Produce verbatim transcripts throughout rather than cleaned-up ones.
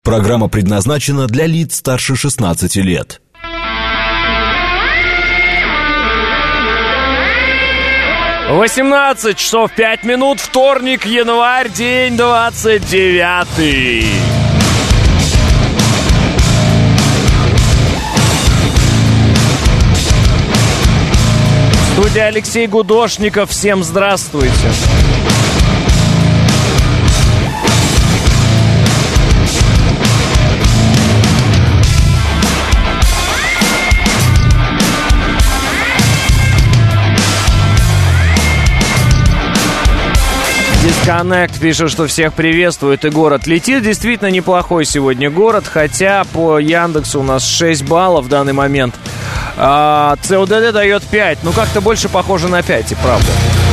Программа предназначена для лиц старше шестнадцати лет. восемнадцать часов пять минут, вторник, январь, день двадцать девятый. Студия Алексей Гудошников. Всем здравствуйте. Дисконнект пишет, что всех приветствует, и город летит. Действительно неплохой сегодня город, хотя по Яндексу у нас шесть баллов в данный момент. А ЦОДД дает пять. Ну, как-то больше похоже на пять, и правда.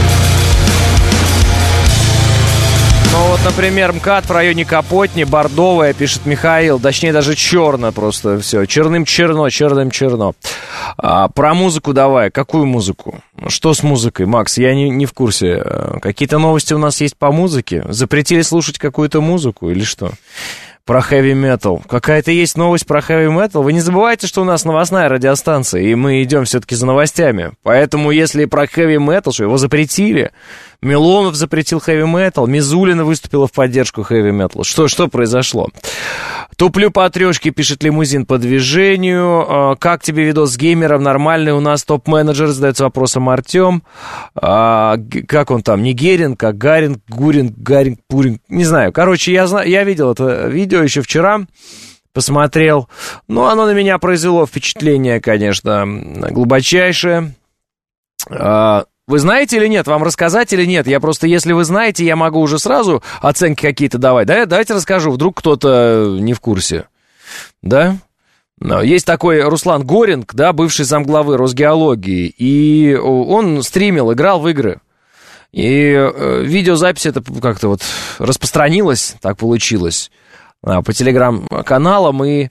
Ну, вот, например, МКАД в районе Капотни, бордовая, пишет Михаил. Точнее, даже черно просто все. Черным черно, черным черно. А, про музыку давай. Какую музыку? Что с музыкой, Макс? Я не, не в курсе. Какие-то новости у нас есть по музыке? Запретили слушать какую-то музыку или что? Про хэви-метал. Какая-то есть новость про хэви-метал. Вы не забывайте, что у нас новостная радиостанция, и мы идем все-таки за новостями. Поэтому, если про хэви-метал, что его запретили, Милонов запретил хэви-метал, Мизулина выступила в поддержку хэви-метала. Что, что произошло? Туплю по трешке, пишет Лимузин по движению. Как тебе видос с геймером? Нормальный у нас топ-менеджер, задается вопросом Артем. Как он там? Нигерин, как Гарин, Гурин, Гарин, Пурин. Не знаю. Короче, я, знаю, я видел это видео еще вчера. Посмотрел. Ну, оно на меня произвело впечатление, конечно, глубочайшее. Вы знаете или нет? Вам рассказать или нет? Я просто, если вы знаете, я могу уже сразу оценки какие-то давать. Да, давайте расскажу, вдруг кто-то не в курсе. Да? Есть такой Руслан Горинг, да, бывший замглавы Росгеологии, и он стримил, играл в игры. И видеозапись это как-то вот распространилась, так получилось, по телеграм-каналам, и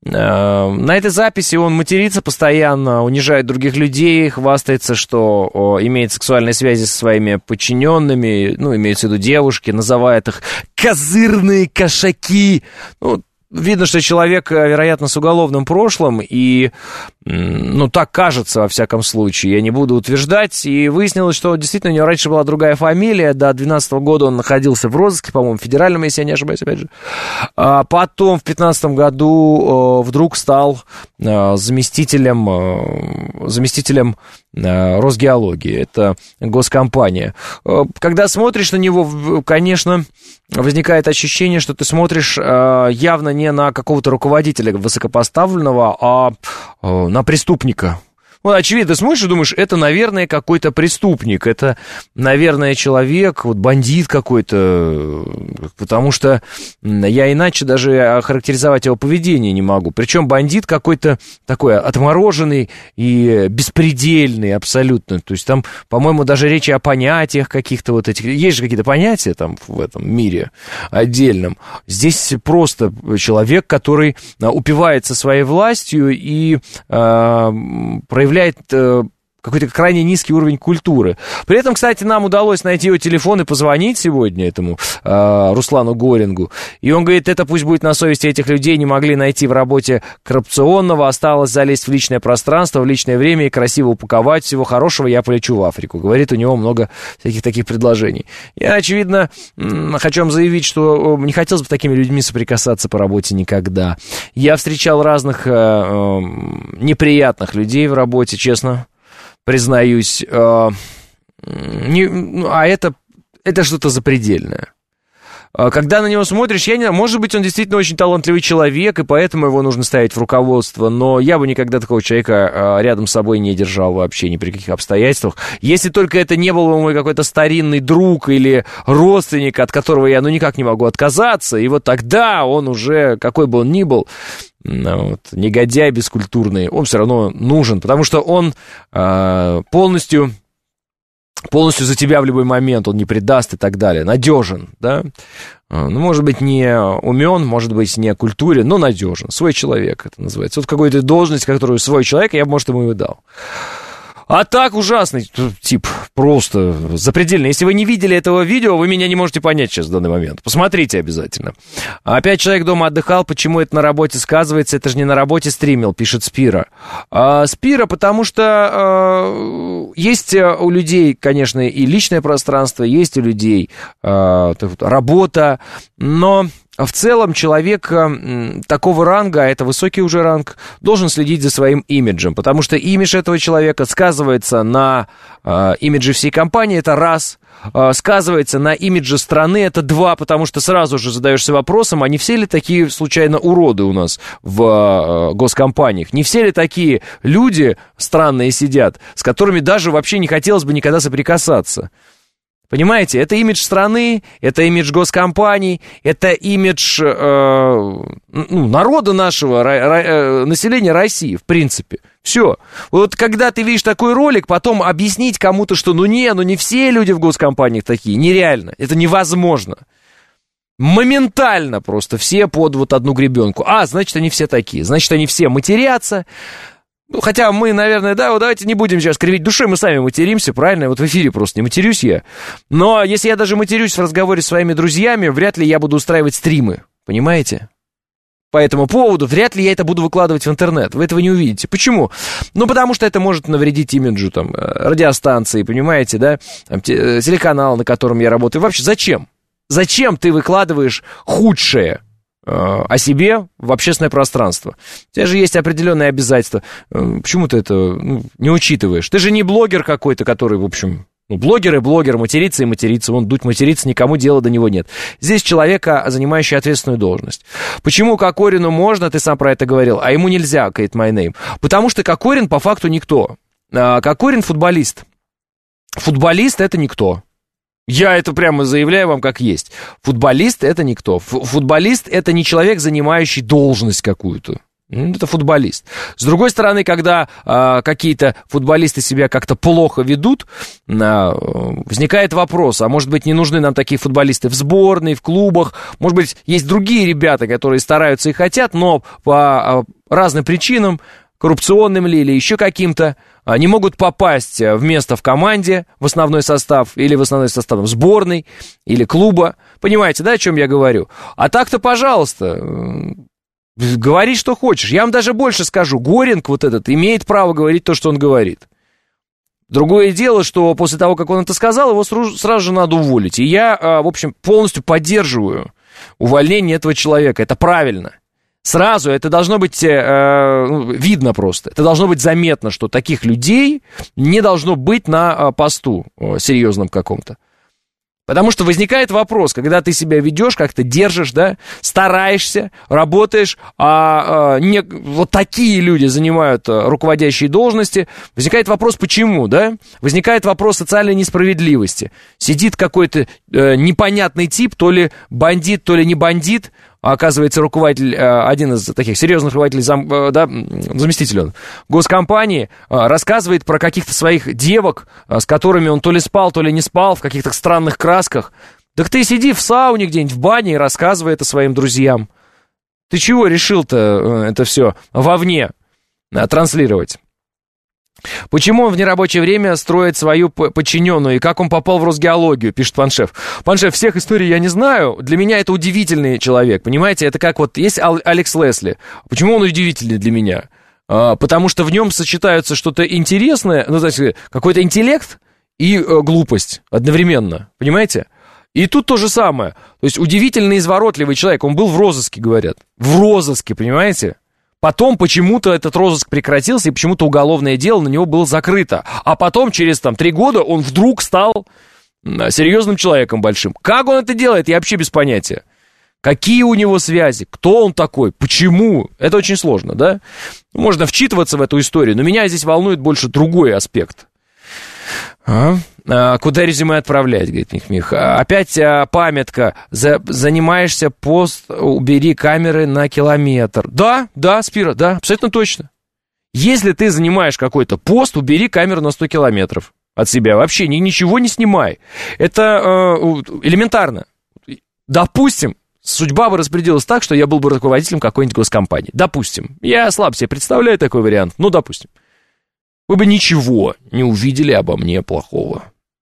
на этой записи он матерится постоянно, унижает других людей, хвастается, что о, имеет сексуальные связи со своими подчиненными, ну, имеются в виду девушки, называет их козырные кошаки. Ну, видно, что человек, вероятно, с уголовным прошлым, и, ну, так кажется, во всяком случае, я не буду утверждать, и выяснилось, что действительно у него раньше была другая фамилия, до две тысячи двенадцатого года он находился в розыске, по-моему, федеральном, если я не ошибаюсь, опять же. А потом в две тысячи пятнадцатом году э, вдруг стал э, заместителем, э, заместителем э, Росгеологии, это госкомпания. Э, когда смотришь на него, конечно, возникает ощущение, что ты смотришь э, явно не на какого-то руководителя высокопоставленного, а э, на преступника. Ну, очевидно, ты смотришь и думаешь, это, наверное, какой-то преступник, это, наверное, человек, вот бандит какой-то, потому что я иначе даже охарактеризовать его поведение не могу. Причем бандит какой-то такой отмороженный и беспредельный абсолютно. То есть там, по-моему, даже речи о понятиях каких-то вот этих. Есть же какие-то понятия там в этом мире отдельном. Здесь просто человек, который упивается своей властью и э, проявляет какой-то крайне низкий уровень культуры. При этом, кстати, нам удалось найти его телефон и позвонить сегодня этому э, Руслану Горингу. И он говорит, это пусть будет на совести этих людей, не могли найти в работе коррупционного, осталось залезть в личное пространство, в личное время и красиво упаковать. Всего хорошего, я полечу в Африку. Говорит, у него много всяких таких предложений. Я, очевидно, хочу вам заявить, что не хотелось бы с такими людьми соприкасаться по работе никогда. Я встречал разных э, э, неприятных людей в работе, честно. Признаюсь, э, не, а это, это что-то запредельное. Когда на него смотришь, я не знаю, может быть, он действительно очень талантливый человек, и поэтому его нужно ставить в руководство, но я бы никогда такого человека рядом с собой не держал вообще ни при каких обстоятельствах. Если только это не был бы мой какой-то старинный друг или родственник, от которого я ну никак не могу отказаться, и вот тогда он уже, какой бы он ни был, вот, негодяй бескультурный, он все равно нужен, потому что он э, полностью, полностью за тебя в любой момент, он не предаст и так далее, надежен, да, ну, может быть, не умен, может быть, не культурен, но надежен, свой человек это называется, вот какую-то должность, которую свой человек, я бы, может, ему и дал. А так ужасный тип, просто запредельно. Если вы не видели этого видео, вы меня не можете понять сейчас в данный момент. Посмотрите обязательно. Опять человек дома отдыхал, почему это на работе сказывается? Это же не на работе стримил, пишет Спира. А, Спира, потому что а, есть у людей, конечно, и личное пространство, есть у людей а, работа, но... В целом человек э, такого ранга, а это высокий уже ранг, должен следить за своим имиджем, потому что имидж этого человека сказывается на э, имидже всей компании, это раз, э, сказывается на имидже страны, это два, потому что сразу же задаешься вопросом, а не все ли такие случайно уроды у нас в э, госкомпаниях, не все ли такие люди странные сидят, с которыми даже вообще не хотелось бы никогда соприкасаться. Понимаете, это имидж страны, это имидж госкомпаний, это имидж э, ну, народа нашего, ра, населения России, в принципе. Все. Вот когда ты видишь такой ролик, потом объяснить кому-то, что ну не, ну не все люди в госкомпаниях такие, нереально, это невозможно. Моментально просто все под вот одну гребенку. А, значит, они все такие, значит, они все матерятся. Ну, хотя мы, наверное, да, вот давайте не будем сейчас кривить душой, мы сами материмся, правильно? Вот в эфире просто не матерюсь я. Но если я даже матерюсь в разговоре с своими друзьями, вряд ли я буду устраивать стримы, понимаете? По этому поводу вряд ли я это буду выкладывать в интернет. Вы этого не увидите. Почему? Ну, потому что это может навредить имиджу там, радиостанции, понимаете, да? Там, телеканал, на котором я работаю. Вообще, зачем? Зачем ты выкладываешь худшее о себе в общественное пространство? У тебя же есть определенные обязательства. Почему ты это ну, не учитываешь? Ты же не блогер какой-то, который, в общем... Ну, блогер и блогер, материться и материться. Вон, дуть материться, никому дела до него нет. Здесь человека, занимающий ответственную должность. Почему Кокорину можно, ты сам про это говорил, а ему нельзя, Kate My Name? Потому что Кокорин по факту никто. Кокорин футболист. Футболист — это никто. Я это прямо заявляю вам как есть. Футболист — это никто. Футболист — это не человек, занимающий должность какую-то. Это футболист. С другой стороны, когда э, какие-то футболисты себя как-то плохо ведут, э, возникает вопрос, а может быть, не нужны нам такие футболисты в сборной, в клубах? Может быть, есть другие ребята, которые стараются и хотят, но по э, разным причинам, коррупционным ли или еще каким-то, не могут попасть в место в команде, в основной состав, или в основной состав в сборной, или клуба. Понимаете, да, о чем я говорю? А так-то, пожалуйста, говори, что хочешь. Я вам даже больше скажу. Горинг вот этот имеет право говорить то, что он говорит. Другое дело, что после того, как он это сказал, его сразу же надо уволить. И я, в общем, полностью поддерживаю увольнение этого человека. Это правильно. Сразу это должно быть э, видно просто. Это должно быть заметно, что таких людей не должно быть на посту э, серьезном каком-то. Потому что возникает вопрос, когда ты себя ведешь, как-то держишь, да, стараешься, работаешь, а, а не, вот такие люди занимают а, руководящие должности, возникает вопрос, почему, да? Возникает вопрос социальной несправедливости. Сидит какой-то э, непонятный тип, то ли бандит, то ли не бандит, а оказывается руководитель, один из таких серьезных руководителей, зам, да, заместитель он, госкомпании, рассказывает про каких-то своих девок, с которыми он то ли спал, то ли не спал, в каких-то странных красках. Так ты сиди в сауне где-нибудь, в бане и рассказывай это своим друзьям. Ты чего решил-то это все вовне транслировать? Почему он в нерабочее время строит свою подчиненную, и как он попал в Росгеологию, пишет Паншев. Паншев, всех историй я не знаю, для меня это удивительный человек, понимаете, это как вот, есть Алекс Лесли, почему он удивительный для меня? А, потому что в нем сочетаются что-то интересное, ну, знаете, какой-то интеллект и э, глупость одновременно, понимаете? И тут то же самое, то есть удивительно изворотливый человек, он был в розыске, говорят, в розыске, понимаете? Потом почему-то этот розыск прекратился, и почему-то уголовное дело на него было закрыто. А потом, через там три года, он вдруг стал серьезным человеком большим. Как он это делает, я вообще без понятия. Какие у него связи, кто он такой, почему, это очень сложно, да? Можно вчитываться в эту историю, но меня здесь волнует больше другой аспект. А? А, куда резюме отправлять, говорит Мих-Мих. А, опять а, памятка. За, занимаешься пост, убери камеры на километр. Да, да, Спира, да, абсолютно точно. Если ты занимаешь какой-то пост, убери камеру на сто километров от себя. Вообще ни, ничего не снимай. Это э, элементарно. Допустим, судьба бы распределилась так, что я был бы руководителем какой-нибудь госкомпании. Допустим. Я слабо себе представляю такой вариант, но допустим. вы бы ничего не увидели обо мне плохого.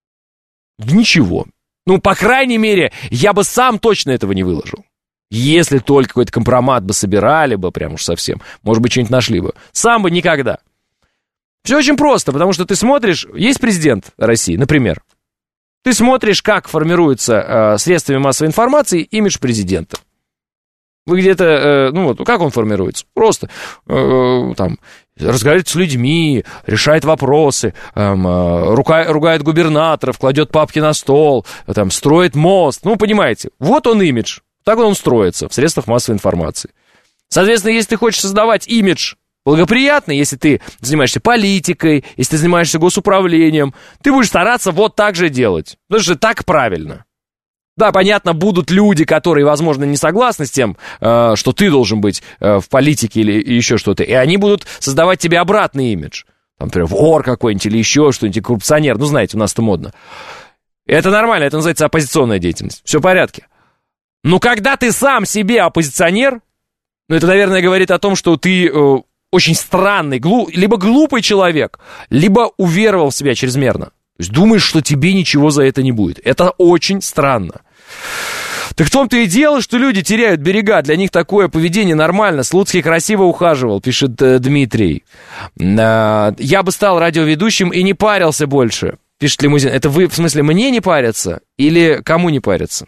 Ничего. Ну, по крайней мере, я бы сам точно этого не выложил. Если только какой-то компромат бы собирали бы, прям уж совсем, может быть, что-нибудь нашли бы. Сам бы никогда. Все очень просто, потому что ты смотришь, есть президент России, например. Ты смотришь, как формируется э, средствами массовой информации имидж президента. Вы где-то, э, ну вот, как он формируется? Просто э, там разговаривает с людьми, решает вопросы, э, э, рука, ругает губернаторов, кладет папки на стол, э, там, строит мост. Ну, понимаете, вот он имидж. Так он строится в средствах массовой информации. Соответственно, если ты хочешь создавать имидж благоприятный, если ты занимаешься политикой, если ты занимаешься госуправлением, ты будешь стараться вот так же делать. Потому что так правильно. Да, понятно, будут люди, которые, возможно, не согласны с тем, э, что ты должен быть э, в политике или еще что-то, и они будут создавать тебе обратный имидж. Там, например, вор какой-нибудь или еще что-нибудь, коррупционер. Ну, знаете, у нас это модно. Это нормально, это называется оппозиционная деятельность. Все в порядке. Но когда ты сам себе оппозиционер, ну, это, наверное, говорит о том, что ты э, очень странный, глуп, либо глупый человек, либо уверовал в себя чрезмерно. То есть думаешь, что тебе ничего за это не будет. Это очень странно. Так в том-то и дело, что люди теряют берега. Для них такое поведение нормально. Слуцкий красиво ухаживал, пишет э, Дмитрий. Э, я бы стал радиоведущим и не парился больше, пишет Лимузин. Это вы, в смысле, мне не париться или кому не париться?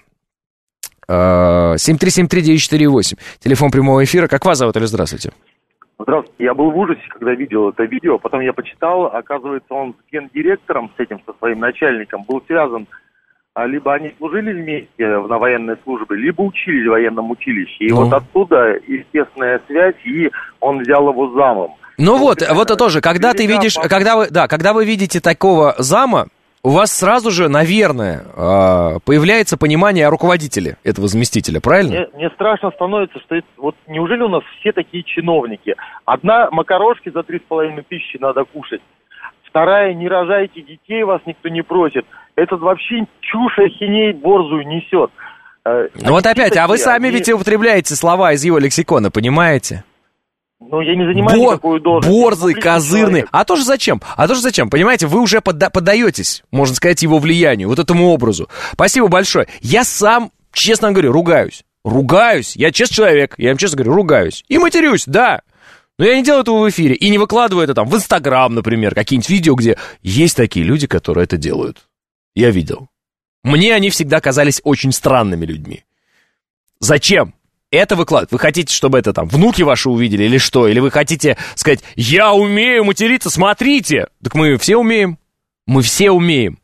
семь три семь три девять четыре восемь. Телефон прямого эфира. Как вас зовут, или здравствуйте? Здравствуйте. Я был в ужасе, когда видел это видео. Потом я почитал. Оказывается, он с гендиректором, с этим, со своим начальником, был связан. Либо они служили вместе на военной службе, либо учились в военном училище. И ну. вот оттуда естественная связь, и он взял его замом. Ну вот, вот, вот это тоже. Когда ты видишь, когда вы, да, когда вы видите такого зама, у вас сразу же, наверное, появляется понимание о руководителе этого заместителя, правильно? Мне, мне страшно становится, что это, вот неужели у нас все такие чиновники? Одна, макарошки за три с половиной тысячи надо кушать. Вторая, не рожайте детей, вас никто не просит. Этот вообще чушь, ахиней борзую несет. Ну вот опять, такие, а вы сами они... ведь употребляете слова из его лексикона, понимаете? Ну, я не занимаюсь Бо- такую должность. Борзый, козырный. А тоже зачем? А тоже зачем? Понимаете, вы уже подда- поддаетесь, можно сказать, его влиянию, вот этому образу. Спасибо большое. Я сам, честно говорю, ругаюсь. Ругаюсь. Я честный человек. Я им честно говорю, ругаюсь. И матерюсь, да. Но я не делаю этого в эфире. И не выкладываю это там в Инстаграм, например, какие-нибудь видео, где есть такие люди, которые это делают. Я видел. Мне они всегда казались очень странными людьми. Зачем? Это выкладывать. Вы хотите, чтобы это там внуки ваши увидели или что? Или вы хотите сказать, я умею материться, смотрите. Так мы все умеем. Мы все умеем.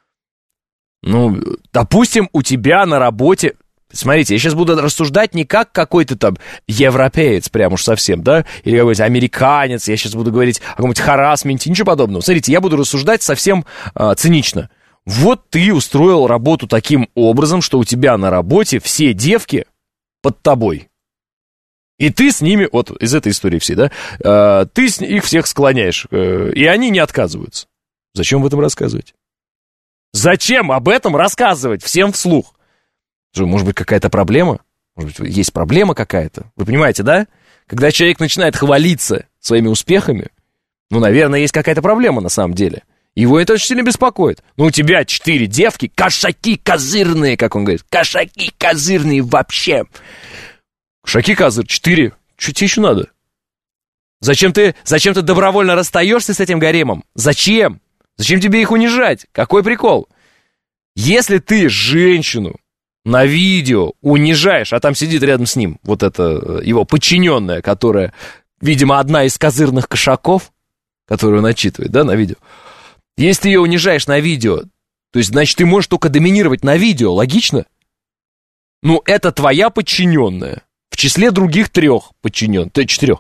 Ну, допустим, у тебя на работе... Смотрите, я сейчас буду рассуждать не как какой-то там европеец, прям уж совсем, да? Или какой-то американец. Я сейчас буду говорить о каком-нибудь харассменте, ничего подобного. Смотрите, я буду рассуждать совсем а, цинично. Вот ты устроил работу таким образом, что у тебя на работе все девки под тобой. И ты с ними, вот из этой истории всей, да, э, ты с, их всех склоняешь, э, и они не отказываются. Зачем об этом рассказывать? Зачем об этом рассказывать всем вслух? Может быть, какая-то проблема? Может быть, есть проблема какая-то? Вы понимаете, да? Когда человек начинает хвалиться своими успехами, ну, наверное, есть какая-то проблема на самом деле. Его это очень сильно беспокоит. Ну, у тебя четыре девки, кошаки козырные, как он говорит. Кошаки козырные вообще. Кошаки козыр, четыре. Что тебе еще надо? Зачем ты, зачем ты добровольно расстаешься с этим гаремом? Зачем? Зачем тебе их унижать? Какой прикол? Если ты женщину на видео унижаешь, а там сидит рядом с ним вот эта его подчиненная, которая, видимо, одна из козырных кошаков, которую он отчитывает, да, на видео. Если ты ее унижаешь на видео, то есть, значит, ты можешь только доминировать на видео, логично? Ну, это твоя подчиненная, в числе других трех подчиненных, то есть четырех.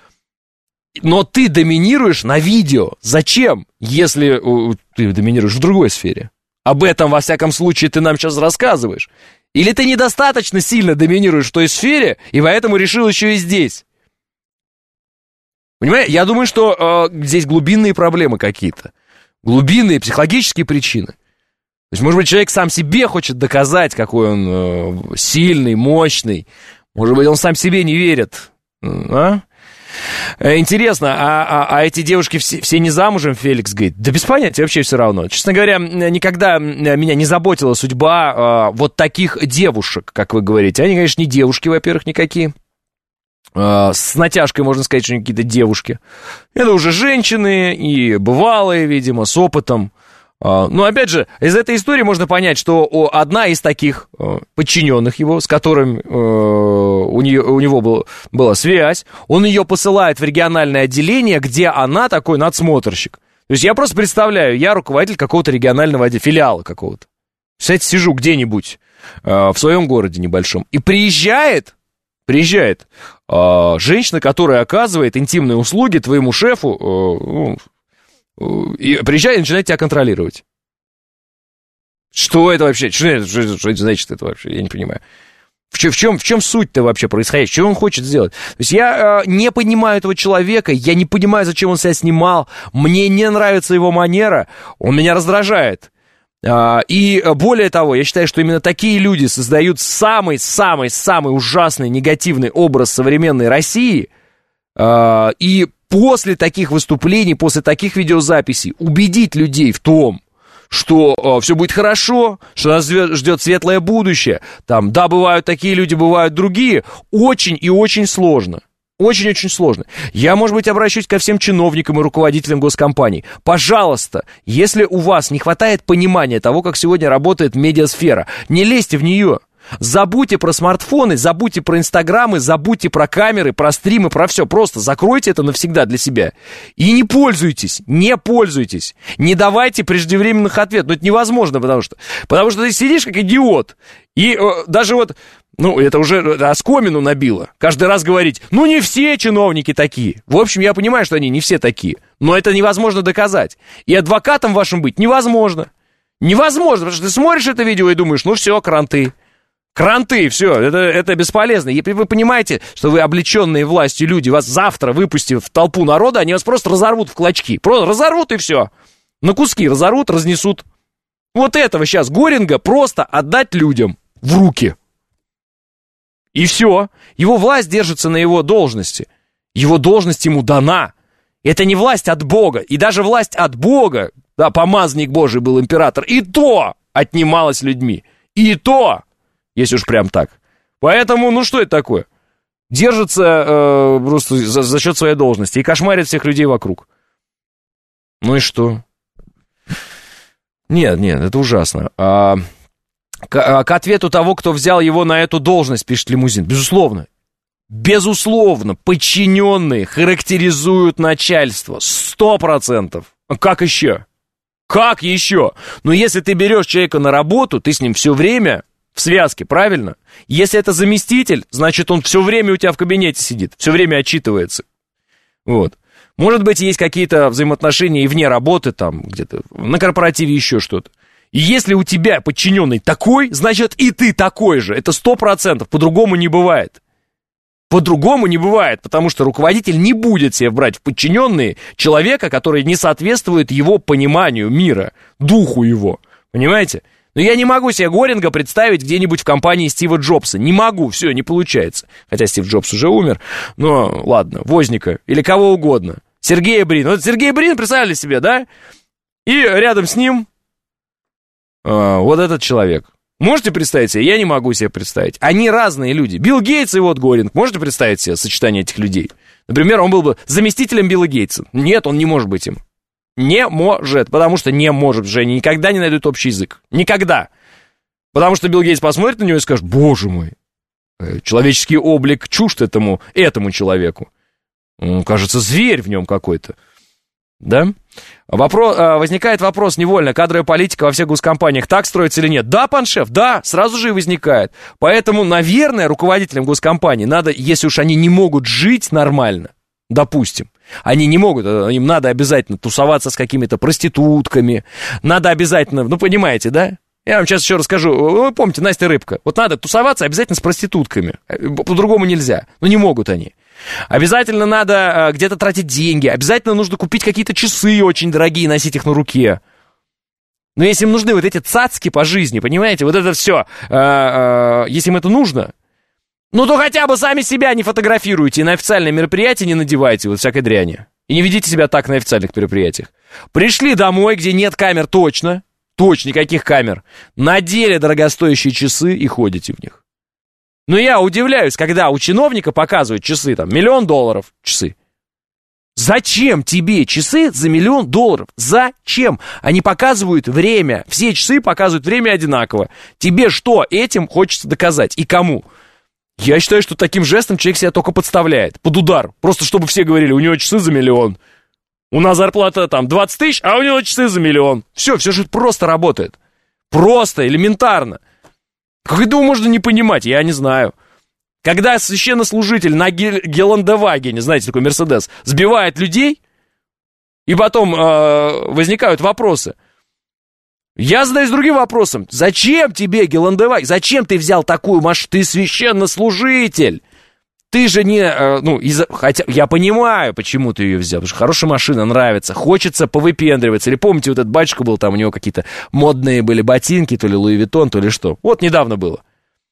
Но ты доминируешь на видео. Зачем, если uh, ты доминируешь в другой сфере? Об этом, во всяком случае, ты нам сейчас рассказываешь. Или ты недостаточно сильно доминируешь в той сфере, и поэтому решил еще и здесь? Понимаете, я думаю, что э, здесь глубинные проблемы какие-то. Глубинные психологические причины. То есть, может быть, человек сам себе хочет доказать, какой он э, сильный, мощный. Может быть, он сам себе не верит. А? Интересно, а, а, а эти девушки все, все не замужем, Феликс говорит? Да без понятия, вообще все равно. Честно говоря, никогда меня не заботила судьба а, вот таких девушек, как вы говорите. Они, конечно, не девушки, во-первых, никакие. А, с натяжкой можно сказать, что они какие-то девушки. Это уже женщины и бывалые, видимо, с опытом. Но, опять же, из этой истории можно понять, что одна из таких подчиненных его, с которым у, нее, у него был, была связь, он ее посылает в региональное отделение, где она такой надсмотрщик. То есть я просто представляю, я руководитель какого-то регионального отделения, филиала какого-то. Кстати, сижу где-нибудь в своем городе небольшом, и приезжает, приезжает женщина, которая оказывает интимные услуги твоему шефу, и приезжает и начинает тебя контролировать. Что это вообще? Что это, что, что это значит это вообще? Я не понимаю. В чем, в чем, в чем суть-то вообще происходящего? Что он хочет сделать? То есть я э, не понимаю этого человека, я не понимаю, зачем он себя снимал, мне не нравится его манера, он меня раздражает. А, и более того, я считаю, что именно такие люди создают самый-самый-самый ужасный негативный образ современной России, а, и после таких выступлений, после таких видеозаписей убедить людей в том, что э, все будет хорошо, что нас ждет светлое будущее. Там, да, бывают такие люди, бывают другие. Очень и очень сложно. Очень-очень сложно. Я, может быть, обращусь ко всем чиновникам и руководителям госкомпаний. Пожалуйста, если у вас не хватает понимания того, как сегодня работает медиасфера, не лезьте в нее. Забудьте про смартфоны, забудьте про инстаграмы, забудьте про камеры, про стримы, про все. Просто закройте это навсегда для себя. И не пользуйтесь, не пользуйтесь. Не давайте преждевременных ответов. Ну, это невозможно, потому что, потому что ты сидишь как идиот. И э, даже вот, ну, это уже оскомину набило. Каждый раз говорить, ну, не все чиновники такие. В общем, я понимаю, что они не все такие. Но это невозможно доказать. И адвокатом вашим быть невозможно. Невозможно, потому что ты смотришь это видео и думаешь, ну, все, кранты. Кранты, все, это, это бесполезно. Если вы понимаете, что вы облеченные властью люди, вас завтра, выпустив в толпу народа, они вас просто разорвут в клочки. Просто разорвут и все. На куски разорвут, разнесут. Вот этого сейчас Горинга просто отдать людям в руки. И все. Его власть держится на его должности. Его должность ему дана. Это не власть от Бога. И даже власть от Бога, да, помазанник Божий был император, и то отнималась людьми. И то... Если уж прям так. Поэтому, ну что это такое? Держится э, просто за, за счет своей должности и кошмарит всех людей вокруг. Ну и что? Нет, нет, это ужасно. А, к, к ответу того, кто взял его на эту должность, пишет Лимузин. Безусловно. Безусловно, подчиненные характеризуют начальство. Сто процентов. Как еще? Как еще? Но если ты берешь человека на работу, ты с ним все время... В связке, правильно? Если это заместитель, значит, он все время у тебя в кабинете сидит, все время отчитывается. Вот. Может быть, есть какие-то взаимоотношения и вне работы, там, где-то на корпоративе еще что-то. И если у тебя подчиненный такой, значит, и ты такой же. Это сто процентов, по-другому не бывает. По-другому не бывает, потому что руководитель не будет себе брать в подчиненные человека, который не соответствует его пониманию мира, духу его. Понимаете? Но я не могу себе Горинга представить где-нибудь в компании Стива Джобса. Не могу, все, не получается. Хотя Стив Джобс уже умер. Но ладно, Возника или кого угодно. Сергей Брин. Вот Сергей Брин, представили себе, да? И рядом с ним а, вот этот человек. Можете представить себе? Я не могу себе представить. Они разные люди. Билл Гейтс и вот Горинг. Можете представить себе сочетание этих людей? Например, он был бы заместителем Билла Гейтса. Нет, он не может быть им. Не может, потому что не может, же они никогда не найдут общий язык. Никогда. Потому что Билл Гейтс посмотрит на него и скажет, боже мой, человеческий облик чужд этому, этому человеку. Он, кажется, зверь в нем какой-то. Да? Вопрос, возникает вопрос невольно, кадровая политика во всех госкомпаниях так строится или нет? Да, пан шеф, да, сразу же и возникает. Поэтому, наверное, руководителям госкомпаний надо, если уж они не могут жить нормально, допустим, они не могут, им надо обязательно тусоваться с какими-то проститутками, надо обязательно, ну, понимаете, да? Я вам сейчас еще расскажу, вы помните, Настя Рыбка, вот надо тусоваться обязательно с проститутками, по-другому нельзя, ну, не могут они. Обязательно надо где-то тратить деньги, обязательно нужно купить какие-то часы очень дорогие, носить их на руке. Но если им нужны вот эти цацки по жизни, понимаете, вот это все, если им это нужно, Ну, то хотя бы сами себя не фотографируйте и на официальные мероприятия не надевайте вот всякой дряни. И не ведите себя так на официальных мероприятиях. Пришли домой, где нет камер точно, точно никаких камер, надели дорогостоящие часы и ходите в них. Но я удивляюсь, когда у чиновника показывают часы, там, миллион долларов часы. Зачем тебе часы за миллион долларов? Зачем? Они показывают время. Все часы показывают время одинаково. Тебе что этим хочется доказать? И кому? Я считаю, что таким жестом человек себя только подставляет. Под удар. Просто чтобы все говорили, у него часы за миллион. У нас зарплата там двадцать тысяч, а у него часы за миллион. Все, все же просто работает. Просто, элементарно. Как этого можно не понимать, я не знаю. Когда священнослужитель на Гелендвагене, знаете, такой Мерседес, сбивает людей, и потом э, возникают вопросы. Я задаюсь другим вопросом. Зачем тебе Гелендваген? Зачем ты взял такую машину? Ты священнослужитель. Ты же не... Э, ну, из-за, хотя я понимаю, почему ты ее взял. Потому что хорошая машина, нравится. Хочется повыпендриваться. Или помните, вот этот батюшка был, там у него какие-то модные были ботинки, то ли Луи Виттон, то ли что. Вот недавно было.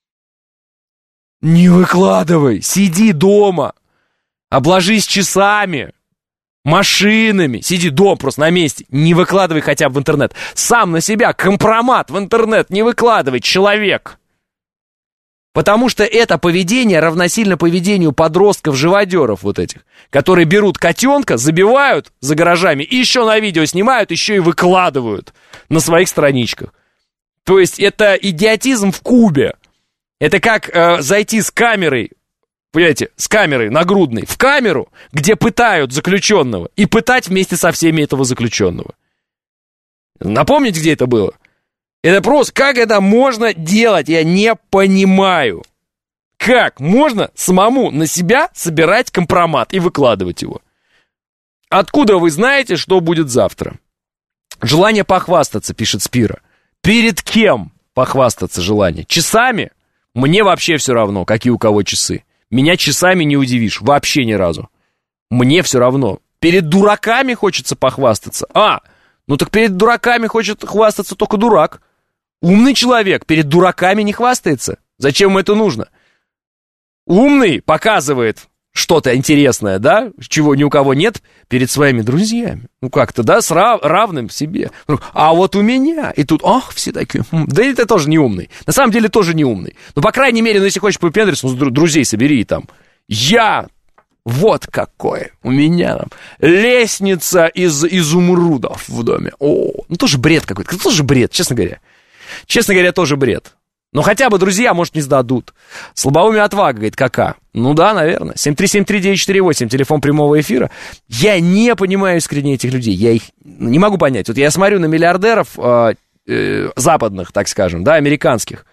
Не выкладывай. Сиди дома. Обложись часами. Машинами, сиди дома просто на месте, не выкладывай хотя бы в интернет. Сам на себя компромат в интернет не выкладывай, человек. Потому что это поведение равносильно поведению подростков-живодеров вот этих, которые берут котенка, забивают за гаражами и еще на видео снимают, еще и выкладывают на своих страничках. То есть это идиотизм в кубе. Это как э, зайти с камерой, понимаете, с камерой нагрудной в камеру, где пытают заключенного, и пытать вместе со всеми этого заключенного. Напомните, где это было? Это просто, как это можно делать, я не понимаю. Как можно самому на себя собирать компромат и выкладывать его? Откуда вы знаете, что будет завтра? Желание похвастаться, пишет Спира. Перед кем похвастаться желание? Часами? Мне вообще все равно, какие у кого часы. Меня часами не удивишь, вообще ни разу. Мне все равно. Перед дураками хочется похвастаться. А, ну так перед дураками хочет хвастаться только дурак. Умный человек перед дураками не хвастается. Зачем ему это нужно? Умный показывает что-то интересное, да, чего ни у кого нет, перед своими друзьями. Ну как-то, да, с рав- равным себе. А вот у меня, и тут, ах, все такие, хм, да это тоже не умный. На самом деле тоже не умный. Ну, по крайней мере, ну, если хочешь попендриться, ну, друзей собери и там. Я, вот какой, у меня там лестница из изумрудов в доме. О, ну тоже бред какой-то, тоже бред, честно говоря. Честно говоря, тоже бред. Но хотя бы друзья, может, не сдадут. Слабоумие отвага, говорит, кака. Ну да, наверное. семь три семь три девять четыре восемь, телефон прямого эфира. Я не понимаю искренне этих людей. Я их не могу понять. Вот я смотрю на миллиардеров э, э, западных, так скажем, да, американских.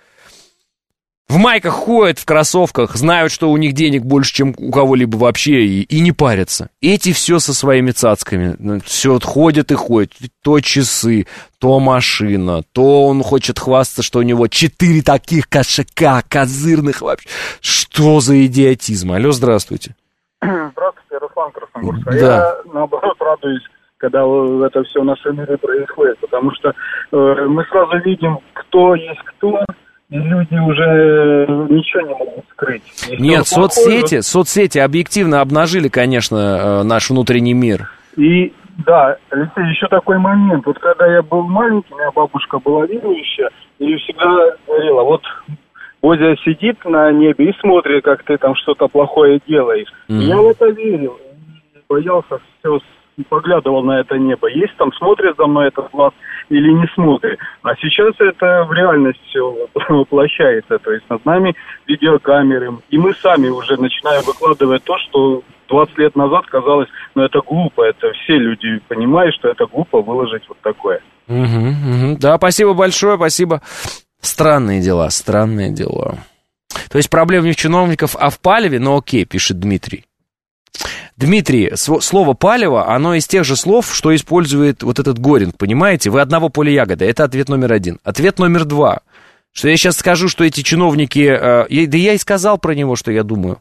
В майках ходят, в кроссовках, знают, что у них денег больше, чем у кого-либо вообще, и, и не парятся. Эти все со своими цацками. Все вот ходят и ходят. То часы, то машина, то он хочет хвастаться, что у него четыре таких кошака козырных вообще. Что за идиотизм? Алло, здравствуйте. Здравствуйте, Руслан Красногорск. А да. Я, наоборот, радуюсь, когда это все в нашем мире происходит, потому что э, мы сразу видим, кто есть кто, и люди уже ничего не могут скрыть. Если Нет, соцсети, плохое, соцсети объективно обнажили, конечно, наш внутренний мир. И да, Алексей, еще такой момент. Вот когда я был маленький, моя бабушка была верующая, и всегда говорила, вот Бозя сидит на небе и смотрит, как ты там что-то плохое делаешь. Mm-hmm. И я в это верил, и боялся все, поглядывал на это небо. Есть там, смотрит за мной этот глаз или не смотрит. А сейчас это в реальность все воплощается. То есть над нами видеокамеры. И мы сами уже начинаем выкладывать то, что двадцать лет назад казалось, ну это глупо. Это все люди понимают, что это глупо выложить вот такое. Угу, угу. Да, спасибо большое, спасибо. Странные дела, странные дела. То есть проблема не в чиновников, а в палеве, но окей, пишет Дмитрий. Дмитрий, слово «палево», оно из тех же слов, что использует вот этот Горинг, понимаете? Вы одного поля ягода, это ответ номер один. Ответ номер два, что я сейчас скажу, что эти чиновники, э, да я и сказал про него, что я думаю.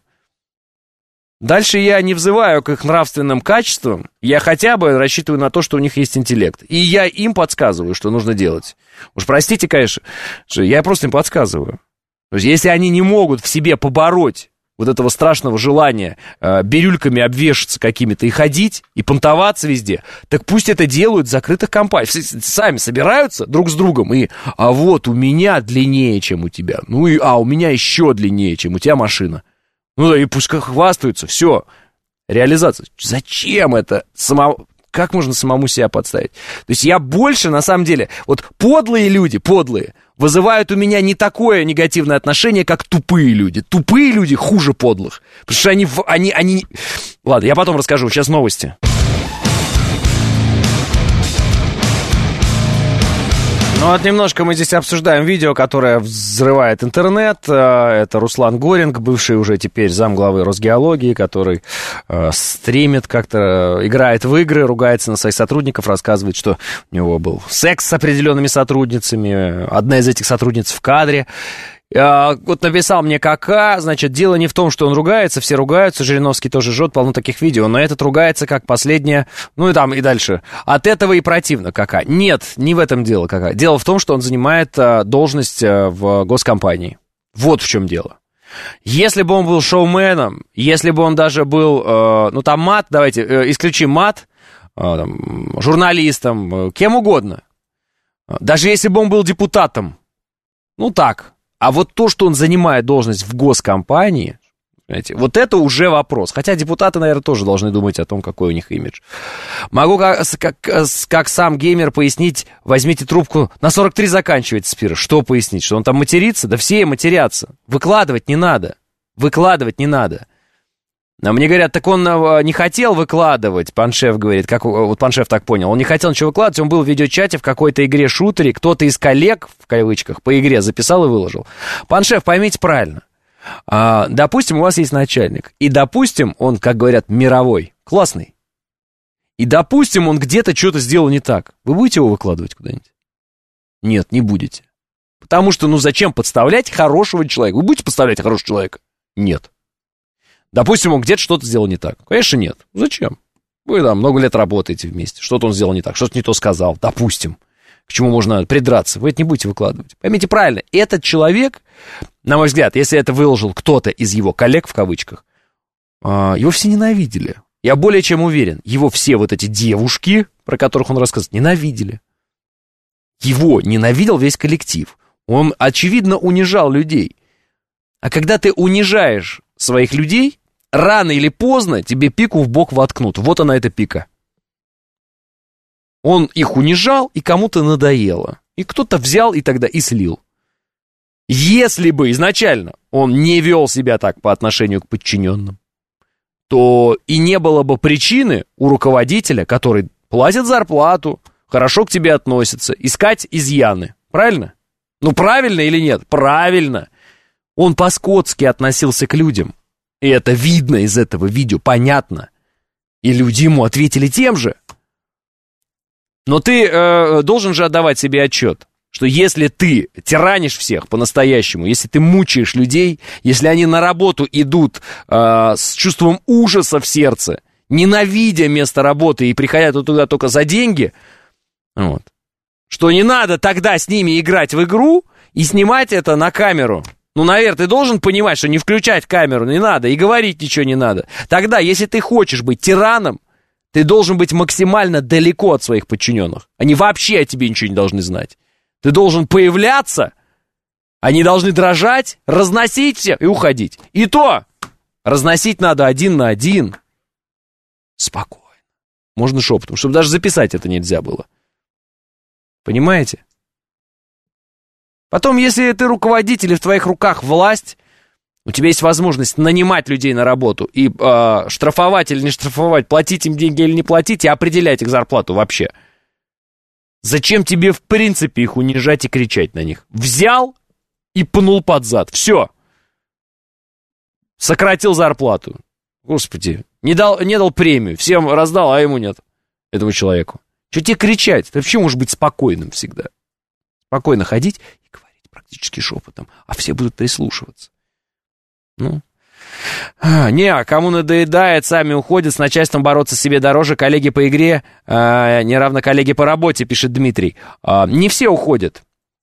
Дальше я не взываю к их нравственным качествам, я хотя бы рассчитываю на то, что у них есть интеллект. И я им подсказываю, что нужно делать. Уж простите, конечно, что я просто им подсказываю. То есть, если они не могут в себе побороть вот этого страшного желания э, бирюльками обвешаться какими-то и ходить, и понтоваться везде, так пусть это делают в закрытых компаниях. Сами собираются друг с другом, и а вот у меня длиннее, чем у тебя. Ну и а у меня еще длиннее, чем у тебя машина. Ну да, и пусть хвастаются, все. Реализация. Зачем это? Само... Как можно самому себя подставить? То есть я больше, на самом деле, вот подлые люди, подлые, вызывают у меня не такое негативное отношение, как тупые люди. Тупые люди хуже подлых. Потому что они... они, они... Ладно, я потом расскажу. Сейчас новости. Ну вот немножко мы здесь обсуждаем видео, которое взрывает интернет. Это Руслан Горинг, бывший уже теперь замглавы Росгеологии, который э, стримит как-то, играет в игры, ругается на своих сотрудников, рассказывает, что у него был секс с определенными сотрудницами. Одна из этих сотрудниц в кадре. Вот написал мне КК, значит, дело не в том, что он ругается, все ругаются, Жириновский тоже жжет, полно таких видео, но этот ругается как последнее, ну и там, и дальше. От этого и противно КК. Нет, не в этом дело КК. Дело в том, что он занимает а, должность а, в госкомпании. Вот в чем дело. Если бы он был шоуменом, если бы он даже был, э, ну там мат, давайте э, исключим мат, э, там, журналистом, э, кем угодно. Даже если бы он был депутатом, ну так. А вот то, что он занимает должность в госкомпании, понимаете, вот это уже вопрос. Хотя депутаты, наверное, тоже должны думать о том, какой у них имидж. Могу как, как, как сам геймер пояснить, возьмите трубку, на сорок три заканчивается Спира. Что пояснить? Что он там матерится? Да все матерятся. Выкладывать не надо. Выкладывать не надо. А мне говорят, так он не хотел выкладывать, Паншев говорит, как вот Паншев так понял, он не хотел ничего выкладывать, он был в видеочате в какой-то игре-шутере, кто-то из коллег, в кавычках, по игре записал и выложил. Паншев, поймите правильно, а, допустим, у вас есть начальник, и допустим, он, как говорят, мировой, классный, и допустим, он где-то что-то сделал не так, вы будете его выкладывать куда-нибудь? Нет, не будете. Потому что, ну зачем подставлять хорошего человека? Вы будете подставлять хорошего человека? Нет. Допустим, он где-то что-то сделал не так. Конечно, нет. Зачем? Вы там много лет работаете вместе. Что-то он сделал не так, что-то не то сказал. Допустим. К чему можно придраться. Вы это не будете выкладывать. Поймите правильно, этот человек, на мой взгляд, если это выложил кто-то из его коллег, в кавычках, его все ненавидели. Я более чем уверен, его все вот эти девушки, про которых он рассказывает, ненавидели. Его ненавидел весь коллектив. Он, очевидно, унижал людей. А когда ты унижаешь своих людей, рано или поздно тебе пику в бок воткнут. Вот она, эта пика. Он их унижал, и кому-то надоело. И кто-то взял и тогда и слил. Если бы изначально он не вел себя так по отношению к подчиненным, то и не было бы причины у руководителя, который платит зарплату, хорошо к тебе относится, искать изъяны. Правильно? Ну, правильно или нет? Правильно. Он по-скотски относился к людям. И это видно из этого видео, понятно. И люди ему ответили тем же. Но ты э, должен же отдавать себе отчет, что если ты тиранишь всех по-настоящему, если ты мучаешь людей, если они на работу идут э, с чувством ужаса в сердце, ненавидя место работы и приходя туда только за деньги, вот, что не надо тогда с ними играть в игру и снимать это на камеру. Ну, наверное, ты должен понимать, что не включать камеру не надо и говорить ничего не надо. Тогда, если ты хочешь быть тираном, ты должен быть максимально далеко от своих подчиненных. Они вообще о тебе ничего не должны знать. Ты должен появляться, они должны дрожать, разносить все и уходить. И то разносить надо один на один. Спокойно. Можно шепотом, чтобы даже записать это нельзя было. Понимаете? Потом, если ты руководитель, и в твоих руках власть, у тебя есть возможность нанимать людей на работу и э, штрафовать или не штрафовать, платить им деньги или не платить, и определять их зарплату вообще. Зачем тебе, в принципе, их унижать и кричать на них? Взял и пнул под зад. Все. Сократил зарплату. Господи. Не дал, не дал премию. Всем раздал, а ему нет. Этому человеку. Что тебе кричать? Ты вообще можешь быть спокойным всегда. Спокойно ходить и говорить практически шепотом, а все будут прислушиваться. Ну, а, не, а кому надоедает, сами уходят, с начальством бороться себе дороже, коллеги по игре, а, не равно коллеги по работе, пишет Дмитрий. А, не все уходят.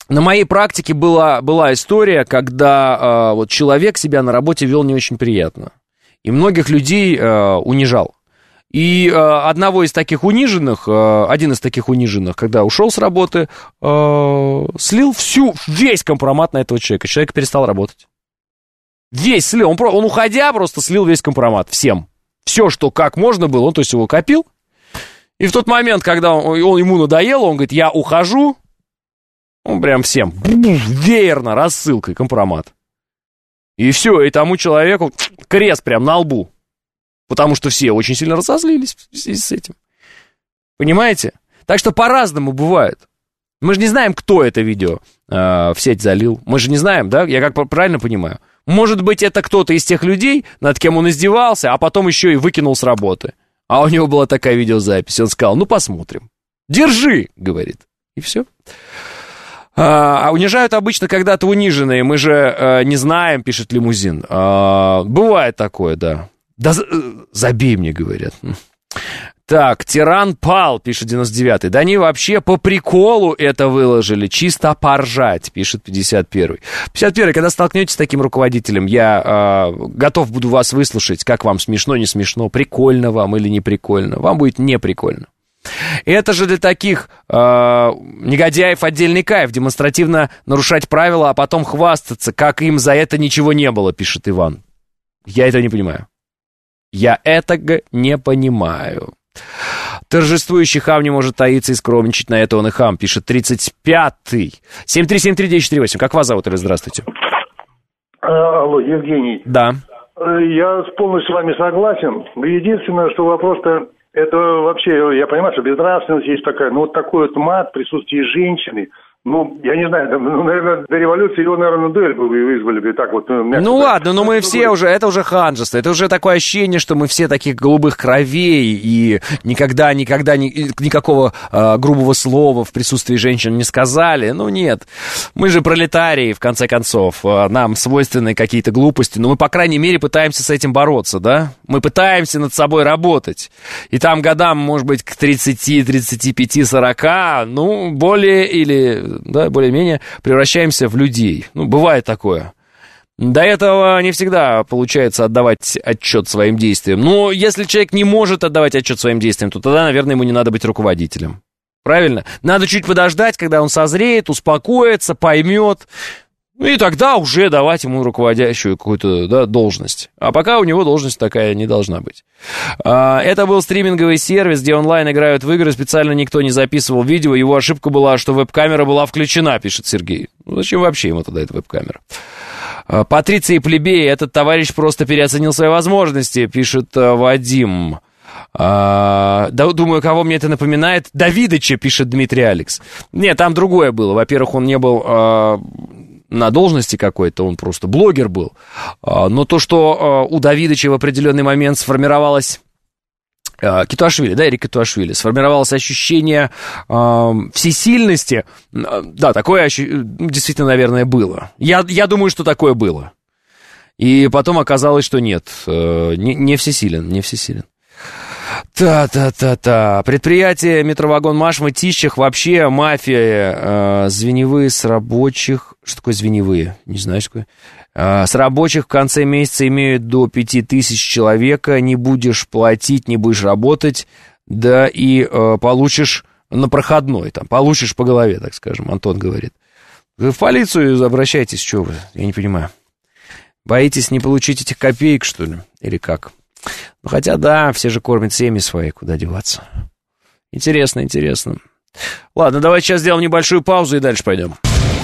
На моей практике была, была история, когда э, вот человек себя на работе вел не очень приятно. И многих людей э, унижал. И э, одного из таких униженных, э, один из таких униженных, когда ушел с работы, э, слил всю, весь компромат на этого человека. Человек перестал работать. Весь слил. Он, он уходя просто слил весь компромат всем. Все, что как можно было, он то есть его копил. И в тот момент, когда он, он ему надоело, он говорит, я ухожу. Он прям всем веерно, рассылкой, компромат. И все, и тому человеку крест прям на лбу. Потому что все очень сильно разозлились в связи с этим. Понимаете? Так что по-разному бывает. Мы же не знаем, кто это видео э, в сеть залил. Мы же не знаем, да? Я как правильно понимаю? Может быть, это кто-то из тех людей, над кем он издевался, а потом еще и выкинул с работы. А у него была такая видеозапись. Он сказал, ну посмотрим. Держи, говорит. И все. А, а унижают обычно когда-то униженные. Мы же а, не знаем, пишет Лимузин. А, бывает такое, да. Да забей мне, говорят. Так, тиран пал, пишет девяносто девятый. Да они вообще по приколу это выложили, чисто поржать, пишет пятьдесят первый. пятьдесят первый, когда столкнетесь с таким руководителем, я э, готов буду вас выслушать, как вам смешно, не смешно, прикольно вам или не прикольно. Вам будет не прикольно. Это же для таких э, негодяев отдельный кайф, демонстративно нарушать правила, а потом хвастаться, как им за это ничего не было, пишет Иван. Я это не понимаю. Я этого не понимаю. Торжествующий хам не может таиться и скромничать, на это он и хам, пишет тридцать пятый. семь три семь три девять четыре восемь. Как вас зовут, или здравствуйте? Алло, Евгений. Да. Я полностью с вами согласен. Единственное, что вопрос-то, это вообще, я понимаю, что безнравственность есть такая, но вот такой вот мат в присутствии женщины, ну, я не знаю, ну, наверное, до революции его, наверное, дуэль бы вызвали бы так вот. Ну ладно, но мы все уже, это уже ханжество, это уже такое ощущение, что мы все таких голубых кровей и никогда, никогда ни, никакого э, грубого слова в присутствии женщин не сказали. Ну нет, мы же пролетарии, в конце концов, э, нам свойственны какие-то глупости, но мы, по крайней мере, пытаемся с этим бороться, да? Мы пытаемся над собой работать. И там годам, может быть, к тридцати, тридцати пяти, сорока, ну, более или... да, более-менее превращаемся в людей. Ну, бывает такое. До этого не всегда получается отдавать отчет своим действиям. Но если человек не может отдавать отчет своим действиям, то тогда, наверное, ему не надо быть руководителем. Правильно? Надо чуть подождать, когда он созреет, успокоится, поймет. Ну и тогда уже давать ему руководящую какую-то, да, должность. А пока у него должность такая не должна быть. А, это был стриминговый сервис, где онлайн играют в игры. Специально никто не записывал видео. Его ошибка была, что веб-камера была включена, пишет Сергей. Ну, зачем вообще ему тогда эта веб-камера? А, Патриции и плебеи, этот товарищ просто переоценил свои возможности, пишет а, Вадим. А, да, думаю, кого мне это напоминает? Давидыча, пишет Дмитрий Алекс. Нет, там другое было. Во-первых, он не был... А, на должности какой-то, он просто блогер был. Но то, что у Давидыча в определенный момент сформировалось... Китуашвили, да, Эрик Китуашвили, сформировалось ощущение всесильности. Да, такое действительно, наверное, было. Я, я думаю, что такое было. И потом оказалось, что нет, не, не всесилен, не всесилен. Та-та-та-та. Предприятие «Метровагон-Маш» в Мытищах, вообще мафия, э, звеневые с рабочих... Что такое звеневые? Не знаю, что такое. Э, с рабочих в конце месяца имеют до пяти тысяч человека. Не будешь платить, не будешь работать, да и э, получишь на проходной, там, получишь по голове, так скажем, Антон говорит. Вы в полицию обращайтесь, что вы? Я не понимаю. Боитесь не получить этих копеек, что ли? Или как? Ну, хотя, да, все же кормят семьи свои, куда деваться. Интересно, интересно. Ладно, давайте сейчас сделаем небольшую паузу и дальше пойдем.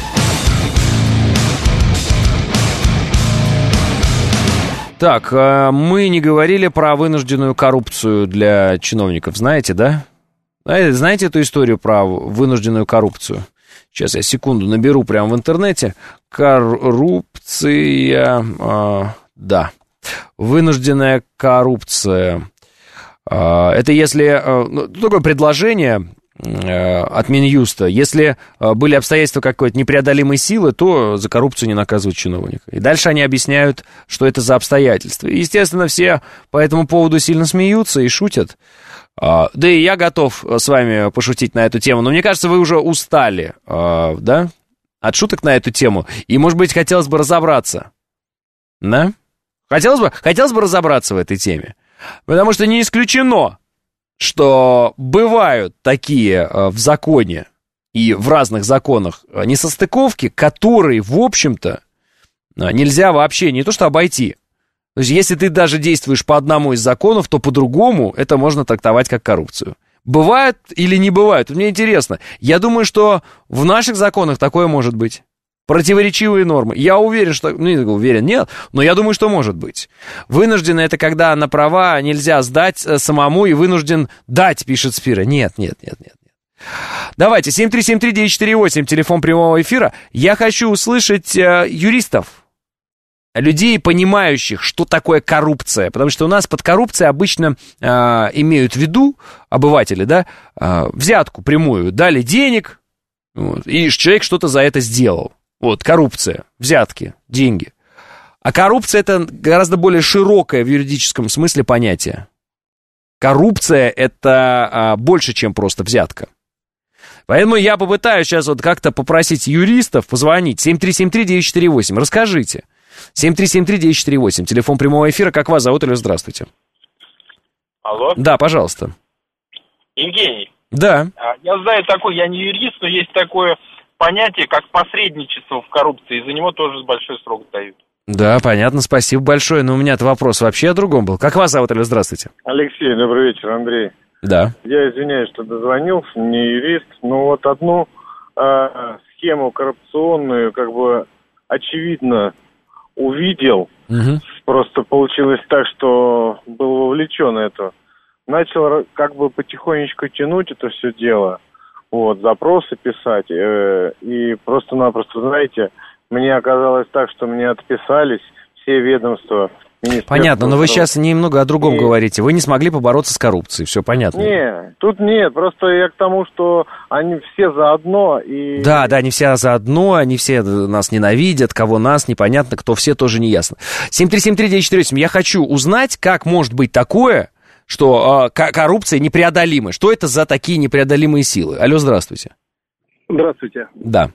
Так, мы не говорили про вынужденную коррупцию для чиновников, знаете, да? Знаете эту историю про вынужденную коррупцию? Сейчас я секунду наберу прямо в интернете. Коррупция, э, да. Вынужденная коррупция. Это если... Такое предложение от Минюста. Если были обстоятельства какой-то непреодолимой силы, то за коррупцию не наказывают чиновника. И дальше они объясняют, что это за обстоятельства. И, естественно, все по этому поводу сильно смеются и шутят. Да и я готов с вами пошутить на эту тему. Но мне кажется, вы уже устали, да? от шуток на эту тему. И, может быть, хотелось бы разобраться. Да? Хотелось бы, хотелось бы разобраться в этой теме. Потому что не исключено, что бывают такие в законе и в разных законах несостыковки, которые, в общем-то, нельзя вообще не то что обойти. То есть, если ты даже действуешь по одному из законов, то по-другому это можно трактовать как коррупцию. Бывает или не бывает? Мне интересно. Я думаю, что в наших законах такое может быть. Противоречивые нормы. Я уверен, что... Ну, не уверен, нет, но я думаю, что может быть. Вынужденно это когда на права нельзя сдать самому и вынужден дать, пишет Спира. Нет, нет, нет, нет. Давайте, семь три семь три девять четыре восемь, телефон прямого эфира. Я хочу услышать э, юристов, людей, понимающих, что такое коррупция. Потому что у нас под коррупцией обычно э, имеют в виду обыватели, да, э, взятку прямую. Дали денег, вот, и человек что-то за это сделал. Вот, коррупция, взятки, деньги. А коррупция — это гораздо более широкое в юридическом смысле понятие. Коррупция — это а, больше, чем просто взятка. Поэтому я попытаюсь сейчас вот как-то попросить юристов позвонить. семь три семь три девять четыре восемь. Расскажите. семь три семь три девять четыре восемь. Телефон прямого эфира. Как вас зовут? Или здравствуйте. Алло. Да, пожалуйста. Евгений. Да. Я знаю такой, я не юрист, но есть такое понятие, как посредничество в коррупции. И за него тоже большой срок дают. Да, понятно, спасибо большое. Но у меня-то вопрос вообще о другом был. Как вас зовут? Или здравствуйте. Алексей, добрый вечер, Андрей. Да. Я извиняюсь, что дозвонился, не юрист, но вот одну э, схему коррупционную, как бы, очевидно, увидел. Угу. Просто получилось так, что был вовлечен в это. Начал как бы потихонечку тянуть это все дело, вот, запросы писать, э, и просто-напросто, знаете, мне оказалось так, что мне отписались все ведомства. Понятно, но вы сейчас немного о другом и... говорите. Вы не смогли побороться с коррупцией, все понятно. Нет, тут нет, просто я к тому, что они все заодно и... Да, да, они все заодно, они все нас ненавидят, кого нас, непонятно, кто все, тоже не ясно. семь три семь три девять четыре восемь, я хочу узнать, как может быть такое, что э, коррупция непреодолима. Что это за такие непреодолимые силы? Алло, здравствуйте. Здравствуйте. Да.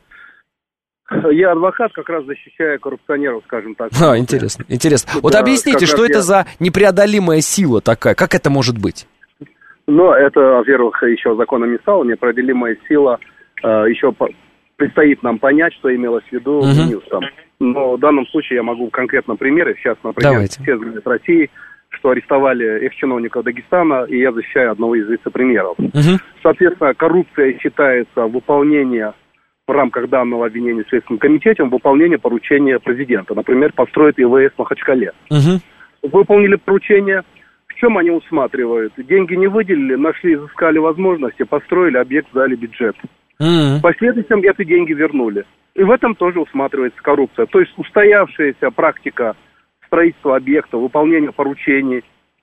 Я адвокат, как раз защищаю коррупционеров, скажем так. А, интересно, интересно. Это, вот объясните, что это я... за непреодолимая сила такая? Как это может быть? Ну, это, во-первых, еще законом не стало. Непреодолимая сила. Э, еще по... предстоит нам понять, что имелось в виду угу. Минюстом. Но в данном случае я могу конкретно примеры. Сейчас, например, все взгляд России, что арестовали экс-чиновников Дагестана, и я защищаю одного из вице-премьеров. Угу. Соответственно, коррупция считается выполнение в рамках данного обвинения в Следственном комитете выполнение поручения президента. Например, построить ИВС в Махачкале. Угу. Выполнили поручение. В чем они усматривают? Деньги не выделили, нашли, изыскали возможности, построили объект, дали бюджет. Угу. В последующем эти деньги вернули. И в этом тоже усматривается коррупция. То есть устоявшаяся практика строительства объекта, выполнения поручений,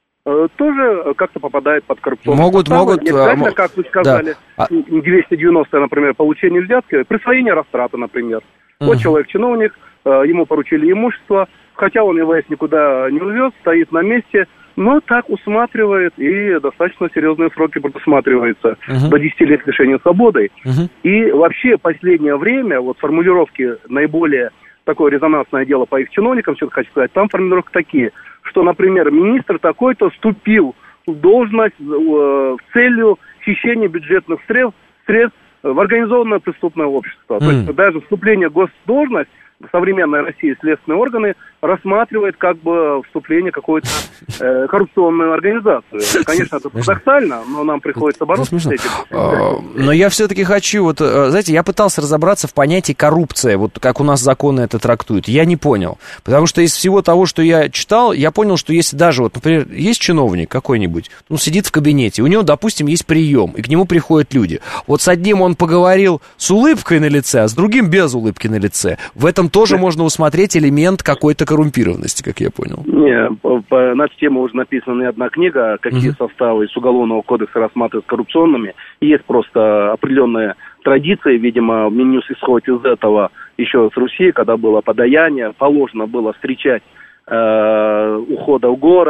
тоже как-то попадает под коррупционную могут, составы. могут, Не обязательно, а, как вы сказали, да. двести девяносто, например, получение взятки, присвоение растрата, например. Uh-huh. Вот человек-чиновник, ему поручили имущество, хотя он ИВС никуда не увез, стоит на месте, но так усматривает, и достаточно серьезные сроки предусматриваются, uh-huh. до десяти лет лишения свободы. Uh-huh. И вообще последнее время, вот формулировки наиболее такое резонансное дело по их чиновникам, что-то хочу сказать, там формулировки такие, что, например, министр такой-то вступил в должность э, с целью хищения бюджетных средств, средств в организованное преступное общество. Mm. То есть даже вступление в госдолжность в современной России следственные органы рассматривают как бы вступление в какую-то э, коррупционную организацию. Конечно, это парадоксально, но нам приходится бороться с этим. Но я все-таки хочу, вот, знаете, я пытался разобраться в понятии коррупция, вот как у нас законы это трактуют. Я не понял. Потому что из всего того, что я читал, я понял, что если даже, вот, например, есть чиновник какой-нибудь, он сидит в кабинете, у него, допустим, есть прием, и к нему приходят люди. Вот с одним он поговорил с улыбкой на лице, а с другим без улыбки на лице. В этом тоже можно усмотреть элемент какой-то коррумпированности, как я понял. Не, по, по, на эту тему уже написана не одна книга, какие uh-huh. составы из Уголовного кодекса рассматривают коррупционными. Есть просто определенные традиции, видимо, Минюс исходит из этого еще с Руси, когда было подаяние, положено было встречать э, ухода в город,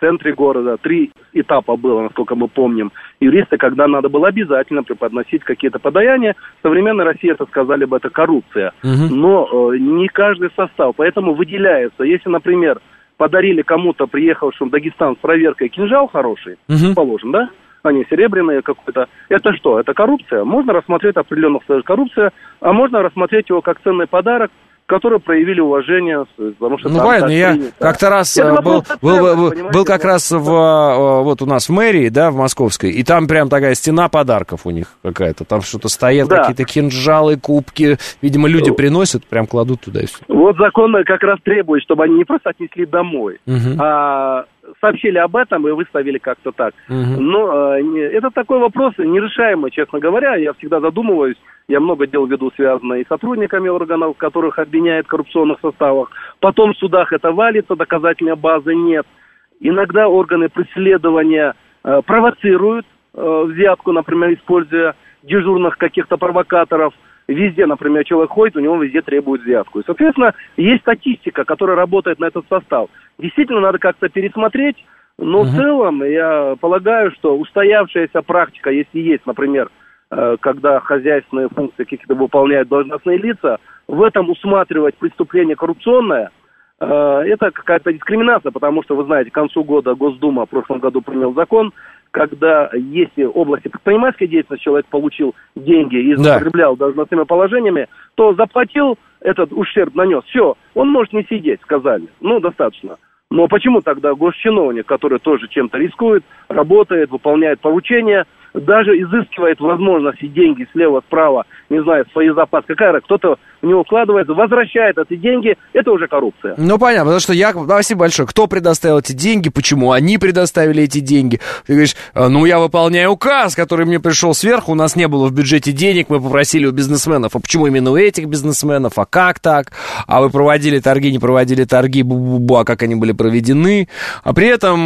центре города. Три этапа было, насколько мы помним. Юристы, когда надо было обязательно преподносить какие-то подаяния, в современной России это сказали бы, это коррупция. Угу. Но э, не каждый состав, поэтому выделяется. Если, например, подарили кому-то, приехавшему в Дагестан с проверкой, кинжал хороший, угу. положим, да? Они серебряные какой-то. Это что? Это коррупция? Можно рассмотреть определенно коррупция, а можно рассмотреть его как ценный подарок, которые проявили уважение, потому что... Ну, правильно, я как-то раз был, был, был, был как раз в, вот у нас в мэрии, да, в Московской, и там прям такая стена подарков у них какая-то, там что-то стоят, да. Какие-то кинжалы, кубки, видимо, люди приносят, прям кладут туда и все. Вот закон как раз требует, чтобы они не просто отнесли домой, угу. а сообщили об этом и выставили как-то так. Угу. Но это такой вопрос нерешаемый, честно говоря, я всегда задумываюсь. Я много дел веду, связанное и с сотрудниками органов, которых обвиняют в коррупционных составах. Потом в судах это валится, доказательной базы нет. Иногда органы преследования э, провоцируют э, взятку, например, используя дежурных каких-то провокаторов. Везде, например, человек ходит, у него везде требуют взятку. И, соответственно, есть статистика, которая работает на этот состав. Действительно, надо как-то пересмотреть. Но угу. в целом, я полагаю, что устоявшаяся практика, если есть, например, когда хозяйственные функции какие-то выполняют должностные лица, в этом усматривать преступление коррупционное, э, это какая-то дискриминация, потому что, вы знаете, к концу года Госдума в прошлом году принял закон, когда если в области предпринимательской деятельности человек получил деньги и злоупотреблял да. должностными положениями, то заплатил, этот ущерб нанес, все, он может не сидеть, сказали, ну, достаточно. Но почему тогда госчиновник, который тоже чем-то рискует, работает, выполняет поручения, даже изыскивает возможности, деньги слева-справа, не знаю, свои запасы, какая кто-то в него вкладывается, возвращает эти деньги, это уже коррупция. Ну, понятно, потому что я, спасибо большое, кто предоставил эти деньги, почему они предоставили эти деньги? Ты говоришь, ну, я выполняю указ, который мне пришел сверху, у нас не было в бюджете денег, мы попросили у бизнесменов, а почему именно у этих бизнесменов, а как так? А вы проводили торги, не проводили торги, бу-бу-бу, а как они были проведены? А при этом,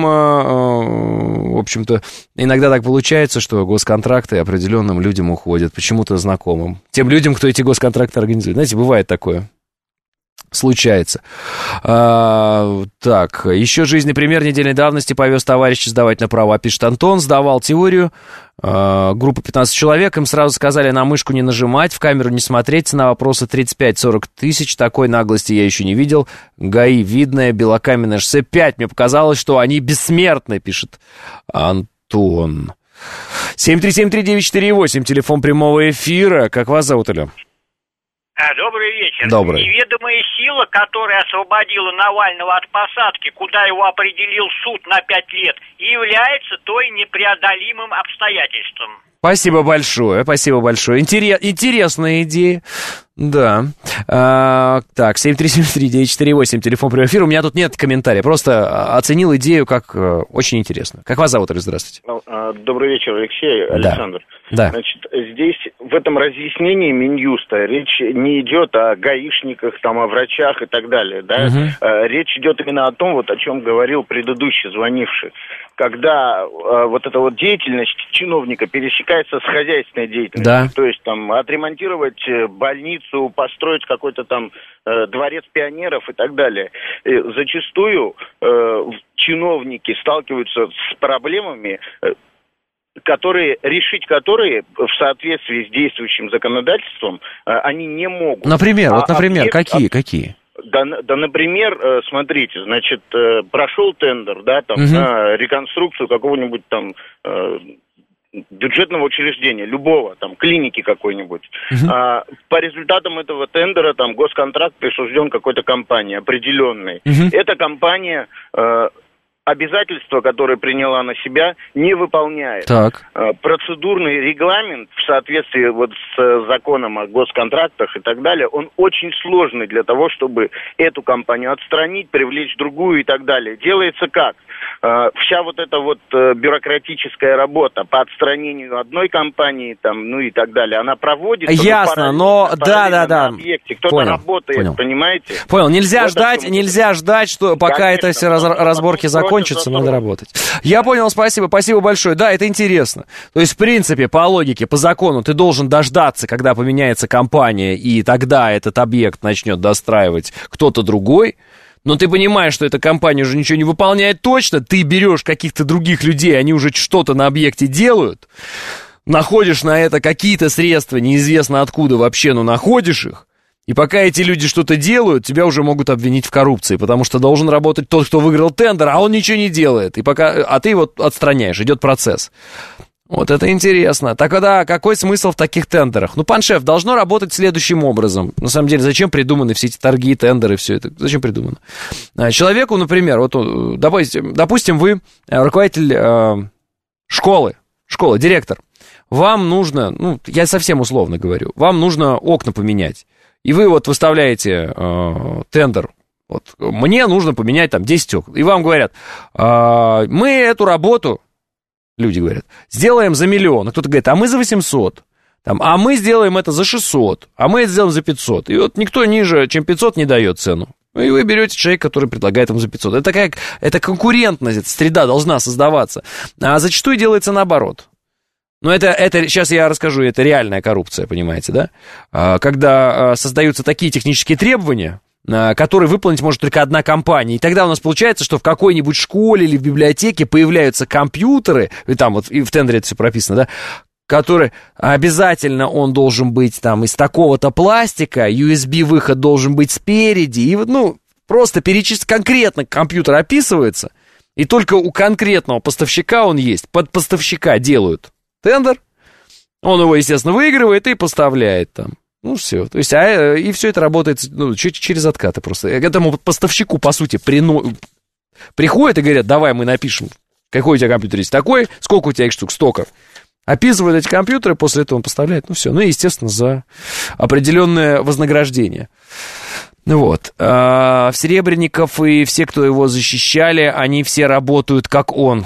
в общем-то, иногда так получается, что госконтракты определенным людям уходят, почему-то знакомым. Тем людям, кто эти госконтракты организует. Знаете, бывает такое. Случается. А, так, еще жизненный пример недельной давности повез товарища сдавать на права. Пишет Антон, сдавал теорию. А, группа пятнадцать человек. Им сразу сказали на мышку не нажимать, в камеру не смотреть. Цена вопроса тридцать пять сорок тысяч. Такой наглости я еще не видел. ГАИ видное, белокаменное шоссе пять. Мне показалось, что они бессмертны, пишет Антон. семь три семь три девять четыре восемь, телефон прямого эфира. Как вас зовут, Алё? А, добрый вечер. Добрый. Неведомая сила, которая освободила Навального от посадки, куда его определил суд на пять лет, является той непреодолимым обстоятельством. Спасибо большое, спасибо большое. Интерес, интересная идея. Да. А, так, семь три семь три девять четыре восемь, телефон прямого эфира. У меня тут нет комментариев, просто оценил идею как очень интересно. Как вас зовут, здравствуйте? Добрый вечер, Алексей, Александр. Да. Значит, здесь в этом разъяснении Минюста речь не идет о гаишниках, там, о врачах и так далее, да? Угу. Речь идет именно о том, вот о чем говорил предыдущий звонивший. Когда э, вот эта вот деятельность чиновника пересекается с хозяйственной деятельностью, да. То есть там отремонтировать больницу, построить какой-то там э, дворец пионеров и так далее. И зачастую э, чиновники сталкиваются с проблемами, э, которые, решить которые в соответствии с действующим законодательством э, они не могут. Например, а, вот, например, объект, какие, а, какие? Да, да, например, смотрите, значит, прошел тендер, да, там, угу. на реконструкцию какого-нибудь там э, бюджетного учреждения, любого, там, клиники какой-нибудь. Угу. А, по результатам этого тендера, там, госконтракт присужден какой-то компании определенной. Угу. Эта компания... Э, обязательства, которые приняла на себя, не выполняет. Так. Процедурный регламент в соответствии вот с законом о госконтрактах и так далее, он очень сложный для того, чтобы эту компанию отстранить, привлечь другую и так далее. Делается как? Вся вот эта вот бюрократическая работа по отстранению одной компании, там, ну и так далее, она проводится. Ясно, но да, да, да. Кто-то понял, работает, понял. Понимаете? Понял. Нельзя вот ждать, нельзя ждать, что пока Конечно, это все раз, разборки закончатся, надо работать. Я понял, спасибо, спасибо большое. Да, это интересно. То есть, в принципе, по логике, по закону, ты должен дождаться, когда поменяется компания, и тогда этот объект начнет достраивать кто-то другой. но ты понимаешь, что эта компания уже ничего не выполняет точно, ты берешь каких-то других людей, они уже что-то на объекте делают, находишь на это какие-то средства, неизвестно откуда вообще, но находишь их, и пока эти люди что-то делают, тебя уже могут обвинить в коррупции, потому что должен работать тот, кто выиграл тендер, а он ничего не делает, и пока, а ты его отстраняешь, идет процесс. Вот это интересно. Так тогда какой смысл в таких тендерах? Ну, пан шеф, должно работать следующим образом. На самом деле, зачем придуманы все эти торги, тендеры, все это? Зачем придумано? Человеку, например, вот, допустим, допустим вы руководитель э, школы, школы, директор. Вам нужно, ну, я совсем условно говорю, вам нужно окна поменять. И вы вот выставляете э, тендер. Вот, мне нужно поменять там десять окон. И вам говорят, э, мы эту работу... Люди говорят, сделаем за миллион. А кто-то говорит, а мы за восемьсот. Там, а мы сделаем это за шестьсот. А мы это сделаем за пятьсот. И вот никто ниже, чем пятьсот, не дает цену. И вы берете человека, который предлагает вам за пятьсот. Это такая, это конкурентность, эта среда должна создаваться. А зачастую делается наоборот. Но это, это, сейчас я расскажу, это реальная коррупция, понимаете, да? Когда создаются такие технические требования, который выполнить может только одна компания. И тогда у нас получается, что в какой-нибудь школе или в библиотеке появляются компьютеры, и там вот и в тендере это все прописано, да, которые обязательно он должен быть там из такого-то пластика, ю эс би-выход должен быть спереди, и вот, ну, просто перечислить конкретно компьютер описывается, и только у конкретного поставщика он есть. Под поставщика делают тендер, он его, естественно, выигрывает и поставляет там. Ну, все. То есть, а, и все это работает, ну, через откаты просто. К этому поставщику, по сути, прино... приходят и говорят, давай мы напишем, какой у тебя компьютер есть такой, сколько у тебя их штук, столько. Описывают эти компьютеры, после этого он поставляет, ну, все. Ну, и, естественно, за определенное вознаграждение. Ну, вот. А, Серебренников и все, кто его защищали, они все работают, как он.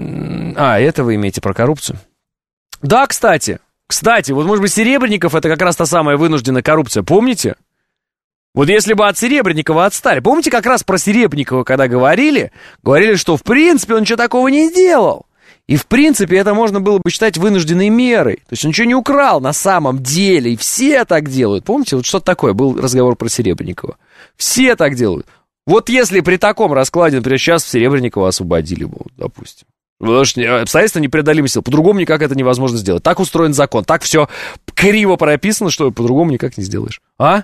А, это вы имеете про коррупцию? Да, кстати. Кстати, вот, может быть, Серебренников — это как раз та самая вынужденная коррупция, помните? Вот если бы от Серебренникова отстали. Помните, как раз про Серебренникова, когда говорили, говорили, что, в принципе, он ничего такого не делал. И, в принципе, это можно было бы считать вынужденной мерой. То есть он ничего не украл на самом деле, и все так делают. Помните, вот что-то такое, был разговор про Серебренникова. Все так делают. Вот если при таком раскладе, например, сейчас Серебренникова освободили бы, допустим. Потому что обстоятельства непреодолимы сил. По-другому никак это невозможно сделать. Так устроен закон. Так все криво прописано, что по-другому никак не сделаешь. А?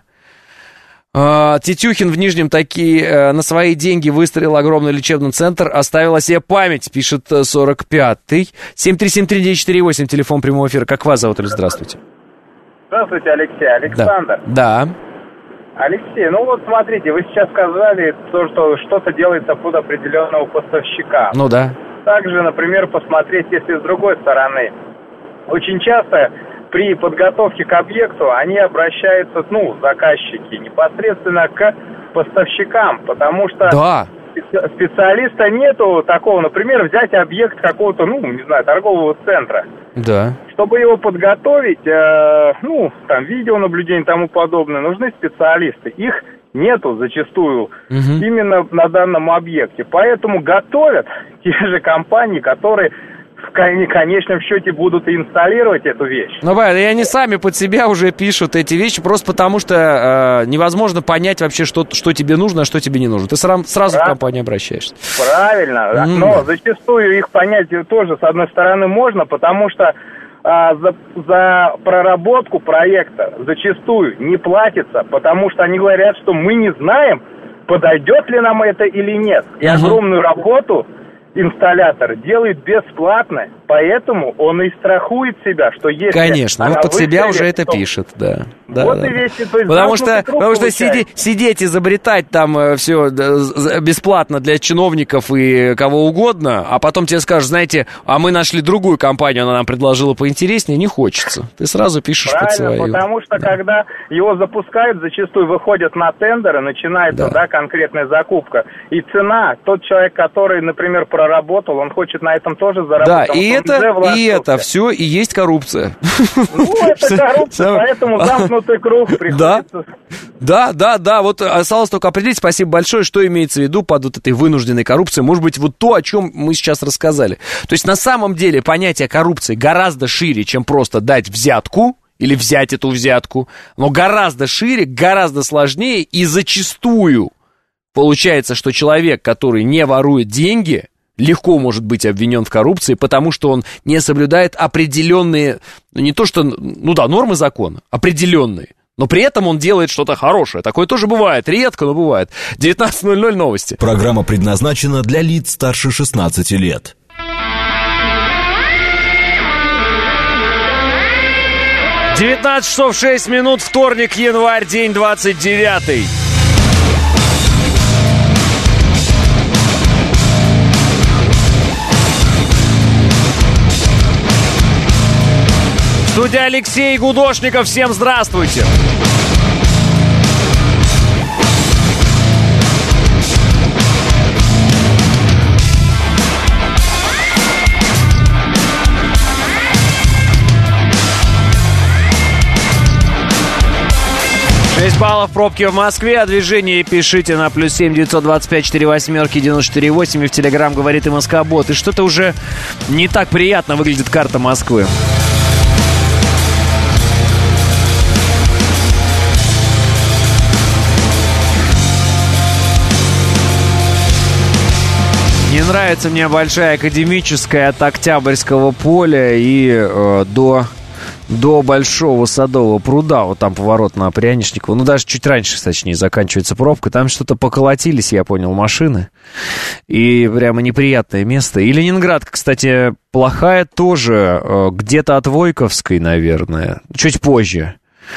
а Тетюхин в Нижнем таки а, на свои деньги выстроил огромный лечебный центр. Оставил о себе память, пишет сорок пятый. семь три семь три девять четыре восемь, телефон прямого эфира. Как вас зовут? Здравствуйте. Здравствуйте, Алексей. Александр. Да. да. Алексей, ну вот смотрите, вы сейчас сказали, то, что что-то делается под определенного поставщика. Ну да. Также, например, посмотреть, если с другой стороны. Очень часто при подготовке к объекту они обращаются, ну, заказчики, непосредственно к поставщикам, потому что да. специалиста нету такого, например, взять объект какого-то, ну, не знаю, торгового центра. Да. Чтобы его подготовить, э, ну, там, видеонаблюдение и тому подобное, нужны специалисты. Их нету зачастую угу. именно на данном объекте. Поэтому готовят те же компании, которые в конечном счете будут инсталлировать эту вещь. Ну, да, и они сами под себя уже пишут эти вещи, просто потому что э, невозможно понять вообще, что, что тебе нужно, а что тебе не нужно. Ты сразу, сразу Прав... в компанию обращаешься. Правильно, mm. но зачастую их понять тоже, с одной стороны, можно, потому что а, за, за проработку проекта зачастую не платится, потому что они говорят, что мы не знаем, подойдет ли нам это или нет. И uh-huh. огромную работу инсталлятор делает бесплатно, поэтому он и страхует себя, что если... Конечно, он под себя уже это пишет, да. да вот да. и весь, то есть потому что, потому что сиди, сидеть, изобретать там э, все да, бесплатно для чиновников и кого угодно, а потом тебе скажут, знаете, а мы нашли другую компанию, она нам предложила поинтереснее, не хочется. Ты сразу пишешь Правильно, под свою. Потому что да. когда его запускают, зачастую выходят на тендеры, начинается да. Да, конкретная закупка. И цена, тот человек, который, например, проработал, он хочет на этом тоже заработать. Да, и это, и это все и есть коррупция. Ну, это коррупция, поэтому замкнутый круг приходится. Да, да, да, вот осталось только определить, спасибо большое, что имеется в виду под вот этой вынужденной коррупцией. Может быть, вот то, о чем мы сейчас рассказали. То есть, на самом деле, понятие коррупции гораздо шире, чем просто дать взятку или взять эту взятку, но гораздо шире, гораздо сложнее и зачастую получается, что человек, который не ворует деньги, легко может быть обвинен в коррупции, потому что он не соблюдает определенные, ну, не то что, ну да, нормы закона, определенные, но при этом он делает что-то хорошее. Такое тоже бывает, редко, но бывает. девятнадцать ноль ноль новости. Программа предназначена для лиц старше шестнадцати лет. девятнадцать часов шесть минут, вторник, январь, день двадцать девятый. Студия Алексей Гудошников, всем здравствуйте. шесть баллов пробки в Москве. О движении пишите на плюс семь девятьсот двадцать пять четыре восьмерки девяносто четыре восемь. И в Телеграм говорит и Москобот. И что-то уже не так приятно выглядит карта Москвы. Не нравится мне большая Академическая от Октябрьского поля и э, до, до Большого Садового пруда. Вот там поворот на Пряничниково. Ну, даже чуть раньше, точнее, заканчивается пробка. Там что-то поколотились, я понял, машины. И прямо неприятное место. И Ленинградка, кстати, плохая тоже. Э, где-то от Войковской, наверное. Чуть позже.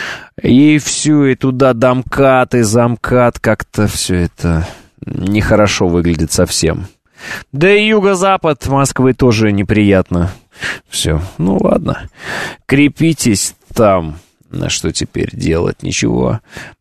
И все, и туда домкат, и замкат. Как-то все это нехорошо выглядит совсем. Да и юго-запад Москвы тоже неприятно. Все, ну ладно. Крепитесь там. На что теперь делать? Ничего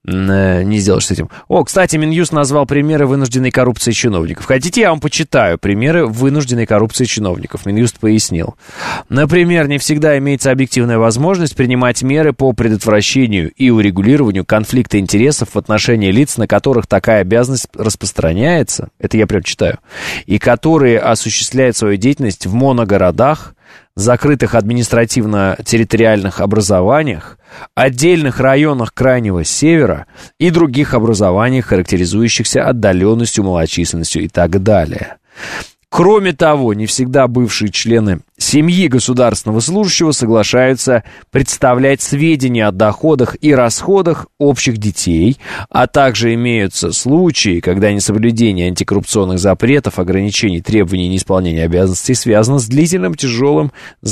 не сделаешь с этим. О, кстати, Минюст назвал примеры вынужденной коррупции чиновников. Хотите, я вам почитаю примеры вынужденной коррупции чиновников? Минюст пояснил. Например, не всегда имеется объективная возможность принимать меры по предотвращению и урегулированию конфликта интересов в отношении лиц, на которых такая обязанность распространяется. Это я прям читаю. И которые осуществляют свою деятельность в моногородах, закрытых административно-территориальных образованиях, отдельных районах Крайнего Севера и других образованиях, характеризующихся отдаленностью, малочисленностью и так далее. Кроме того, не всегда бывшие члены семьи государственного служащего соглашаются представлять сведения о доходах и расходах общих детей, а также имеются случаи, когда несоблюдение антикоррупционных запретов, ограничений, требований и неисполнение обязанностей связано с длительным тяжелым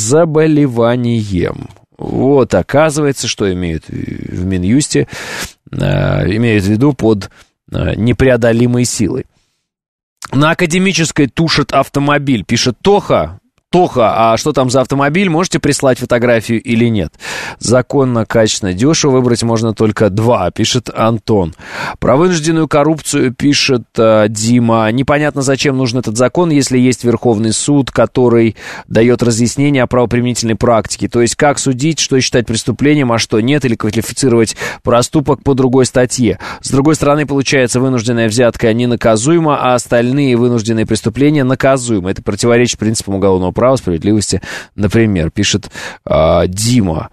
заболеванием. Вот, оказывается, что имеют в Минюсте, э, имеют в виду под э, непреодолимой силой. На Академической тушат автомобиль, пишет Тоха. Тоха, а что там за автомобиль? Можете прислать фотографию или нет? Законно, качественно, дешево выбрать можно только два, пишет Антон. Про вынужденную коррупцию пишет э, Дима. Непонятно, зачем нужен этот закон, если есть Верховный суд, который дает разъяснение о правоприменительной практике. То есть, как судить, что считать преступлением, а что нет, или квалифицировать проступок по другой статье. С другой стороны, получается, вынужденная взятка не наказуема, а остальные вынужденные преступления наказуемы. Это противоречит принципам уголовного права. Право справедливости, например, пишет э, Дима.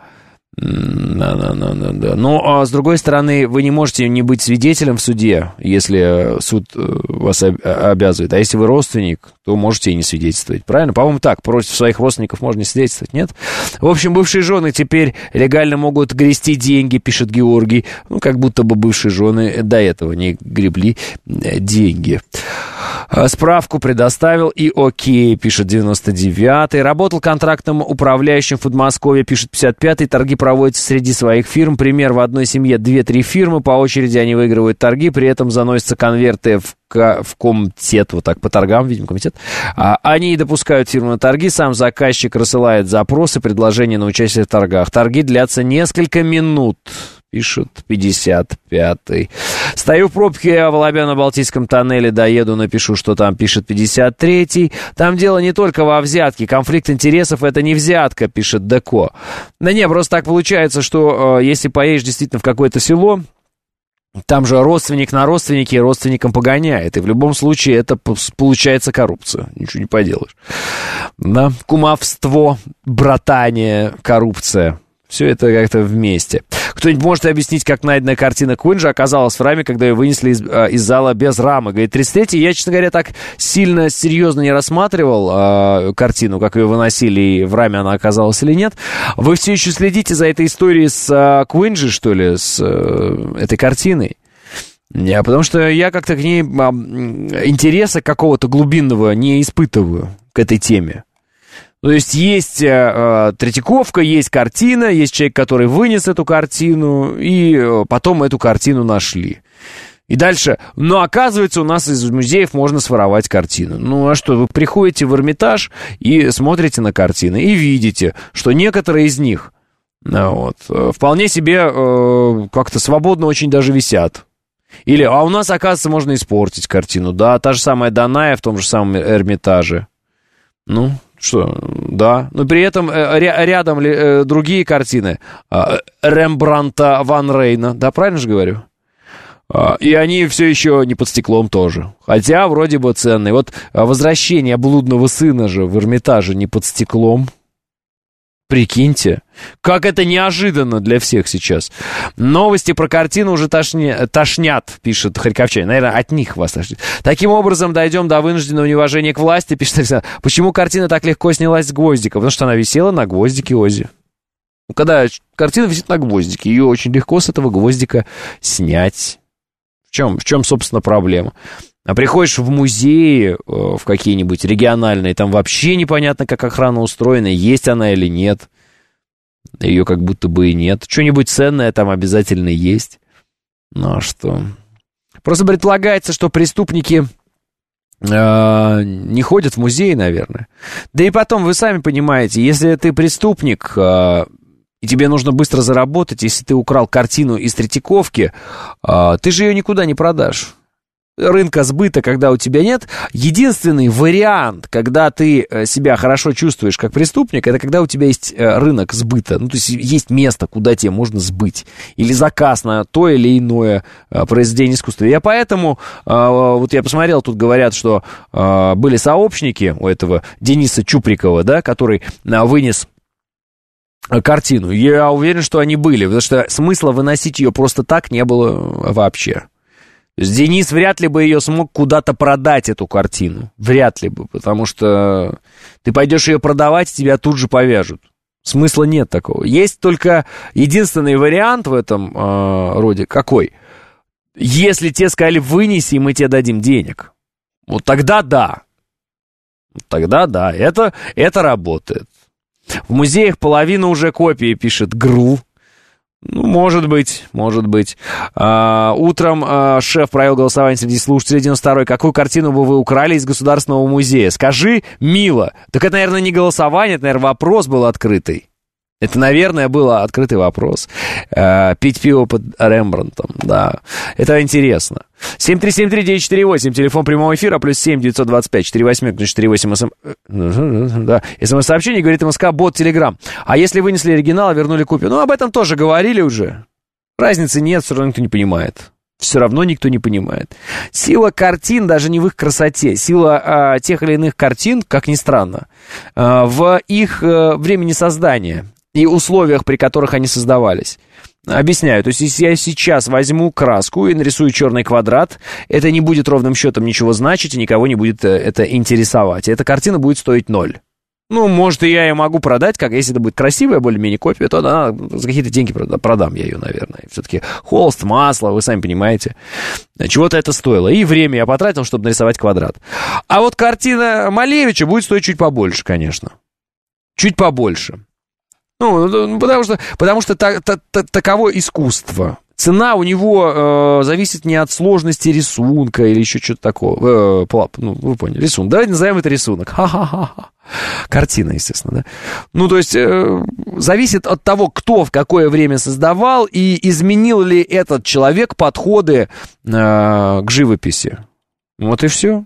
Да, да, да, да, да. Но, а с другой стороны, вы не можете не быть свидетелем в суде, если суд вас обязывает. А если вы родственник, то можете и не свидетельствовать. Правильно? По-моему, так. Против своих родственников можно не свидетельствовать, нет? В общем, бывшие жены теперь легально могут грести деньги, пишет Георгий. Ну, как будто бы бывшие жены до этого не гребли деньги. Справку предоставил и окей, пишет девяносто девятый. Работал контрактным управляющим в Подмосковье, пишет пятьдесят пятый. Торги проводятся среди своих фирм. Пример: в одной семье две-три фирмы, по очереди они выигрывают торги, при этом заносятся конверты в, в комитет, вот так, по торгам, видимо, комитет. А, они допускают фирму на торги, сам заказчик рассылает запросы, предложения на участие в торгах. Торги длятся несколько минут. Пишет пятьдесят пятый. Стою в пробке в Алабяно-Балтийском тоннеле, доеду, напишу, что там, пишет пятьдесят третий. Там дело не только во взятке. Конфликт интересов — это не взятка, пишет Деко. Да не, просто так получается, что э, если поедешь действительно в какое-то село, там же родственник на родственнике родственникам погоняет. И в любом случае это получается коррупция. Ничего не поделаешь. Да? Кумовство, братание, коррупция. Все это как-то вместе. Кто-нибудь может объяснить, как найденная картина Куинджи оказалась в раме, когда ее вынесли из, из зала без рамы? Говорит, тридцать третий. Я, честно говоря, так сильно серьезно не рассматривал э, картину, как ее выносили, и в раме она оказалась или нет. Вы все еще следите за этой историей с э, Куинджи, что ли, с э, этой картиной? Не, потому что я как-то к ней э, интереса какого-то глубинного не испытываю к этой теме. То есть есть э, Третьяковка, есть картина, есть человек, который вынес эту картину, и э, потом эту картину нашли. И дальше, ну, оказывается, у нас из музеев можно своровать картину. Ну, а что, вы приходите в Эрмитаж и смотрите на картины, и видите, что некоторые из них вот, вполне себе э, как-то свободно очень даже висят. Или, а у нас, оказывается, можно испортить картину. Да, та же самая Даная в том же самом Эрмитаже. Ну... Что, да. Но при этом э, рядом ли, э, другие картины э, Рембрандта Ван Рейна. Да, правильно же говорю? Э, и они все еще не под стеклом тоже. Хотя вроде бы ценные. Вот возвращение блудного сына же в Эрмитаже не под стеклом. Прикиньте, как это неожиданно для всех сейчас. Новости про картину уже тошни... тошнят, пишет харьковчанин. Наверное, от них вас тошнит. Таким образом, дойдем до вынужденного неуважения к власти, пишет Александр. Почему картина так легко снялась с гвоздика? Потому что она висела на гвоздике Оззи. Ну, когда картина висит на гвоздике, ее очень легко с этого гвоздика снять. В чем, в чем собственно, проблема? А приходишь в музеи, в какие-нибудь региональные, там вообще непонятно, как охрана устроена, есть она или нет. Ее как будто бы и нет. Что-нибудь ценное там обязательно есть. Ну а что? Просто предполагается, что преступники э, не ходят в музеи, наверное. Да и потом, вы сами понимаете, если ты преступник, э, и тебе нужно быстро заработать, если ты украл картину из Третьяковки, э, ты же ее никуда не продашь. Рынка сбыта, когда у тебя нет. Единственный вариант, когда ты себя хорошо чувствуешь как преступник, это когда у тебя есть рынок сбыта. Ну, то есть есть место, куда тебе можно сбыть. Или заказ на то или иное произведение искусства. Я поэтому, вот я посмотрел, тут говорят, что были сообщники у этого Дениса Чуприкова, да, который вынес картину. Я уверен, что они были, потому что смысла выносить ее просто так не было вообще. То есть Денис вряд ли бы ее смог куда-то продать, эту картину. Вряд ли бы, потому что ты пойдешь ее продавать, тебя тут же повяжут. Смысла нет такого. Есть только единственный вариант в этом э, роде. Какой? Если тебе сказали, вынеси, мы тебе дадим денег. Вот тогда да. Тогда да, это, это работает. В музеях половина уже копии, пишет ГРУ. Ну, может быть, может быть. А, утром а, шеф провел голосование среди слушателей девяносто второй. Какую картину бы вы украли из Государственного музея? Скажи, мило. Так это, наверное, не голосование, это, наверное, вопрос был открытый. Это, наверное, был открытый вопрос. А, пить пиво под Рембрандтом, да. Это интересно. семь три семь три девять четыре восемь, телефон прямого эфира, плюс семь девятьсот двадцать пять четыре восемь четыре восемь, см... да. СМС-сообщение, говорит МСК, бот Телеграм. А если вынесли оригинал, вернули копию? Ну, об этом тоже говорили уже. Разницы нет, все равно никто не понимает. Все равно никто не понимает. Сила картин даже не в их красоте. Сила а, тех или иных картин, как ни странно, а, в их а, времени создания и условиях, при которых они создавались. Объясняю, то есть если я сейчас возьму краску и нарисую черный квадрат, это не будет ровным счетом ничего значить, и никого не будет это интересовать. И эта картина будет стоить ноль. Ну, может, и я ее могу продать, как если это будет красивая, более-менее копия, то да, за какие-то деньги продам я ее, наверное. Все-таки холст, масло, вы сами понимаете. Чего-то это стоило. И время я потратил, чтобы нарисовать квадрат. А вот картина Малевича будет стоить чуть побольше, конечно. Чуть побольше. Ну, потому что, потому что та, та, та, таково искусство. Цена у него э, зависит не от сложности рисунка или еще что-то такого. Э, плап, ну, вы поняли, рисунок. Давайте назовем это рисунок. Ха-ха-ха. Картина, естественно, да. Ну, то есть, э, зависит от того, кто в какое время создавал и изменил ли этот человек подходы э, к живописи. Вот и все.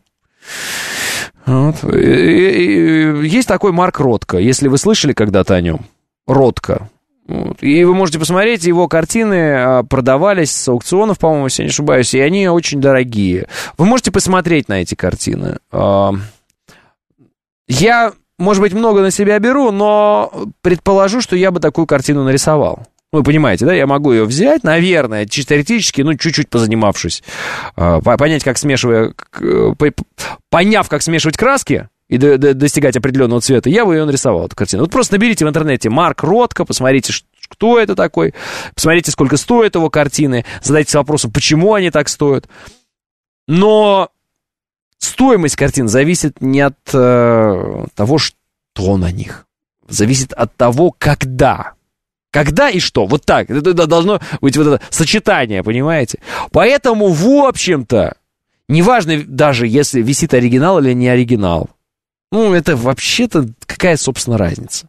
Вот. И, и, и, есть такой Марк Ротко, если вы слышали когда-то о нем. Ротко. Вот. И вы можете посмотреть, его картины продавались с аукционов, по-моему, если я не ошибаюсь, и они очень дорогие. Вы можете посмотреть на эти картины. Я может быть, много на себя беру, но предположу, что я бы такую картину нарисовал. Вы понимаете, да, я могу ее взять, наверное, чисто теоретически, ну, чуть-чуть позанимавшись, понять, как смешивая, поняв, как смешивать краски и достигать определенного цвета, я бы ее нарисовал, эту картину. Вот просто наберите в интернете Марк Ротко, посмотрите, кто это такой, посмотрите, сколько стоят его картины, задайтесь вопросом, почему они так стоят. Но стоимость картин зависит не от э, того, что на них, зависит от того, когда. Когда и что? Вот так. Это должно быть вот это сочетание, понимаете? Поэтому, в общем-то, неважно даже, если висит оригинал или не оригинал. Ну, это вообще-то какая, собственно, разница?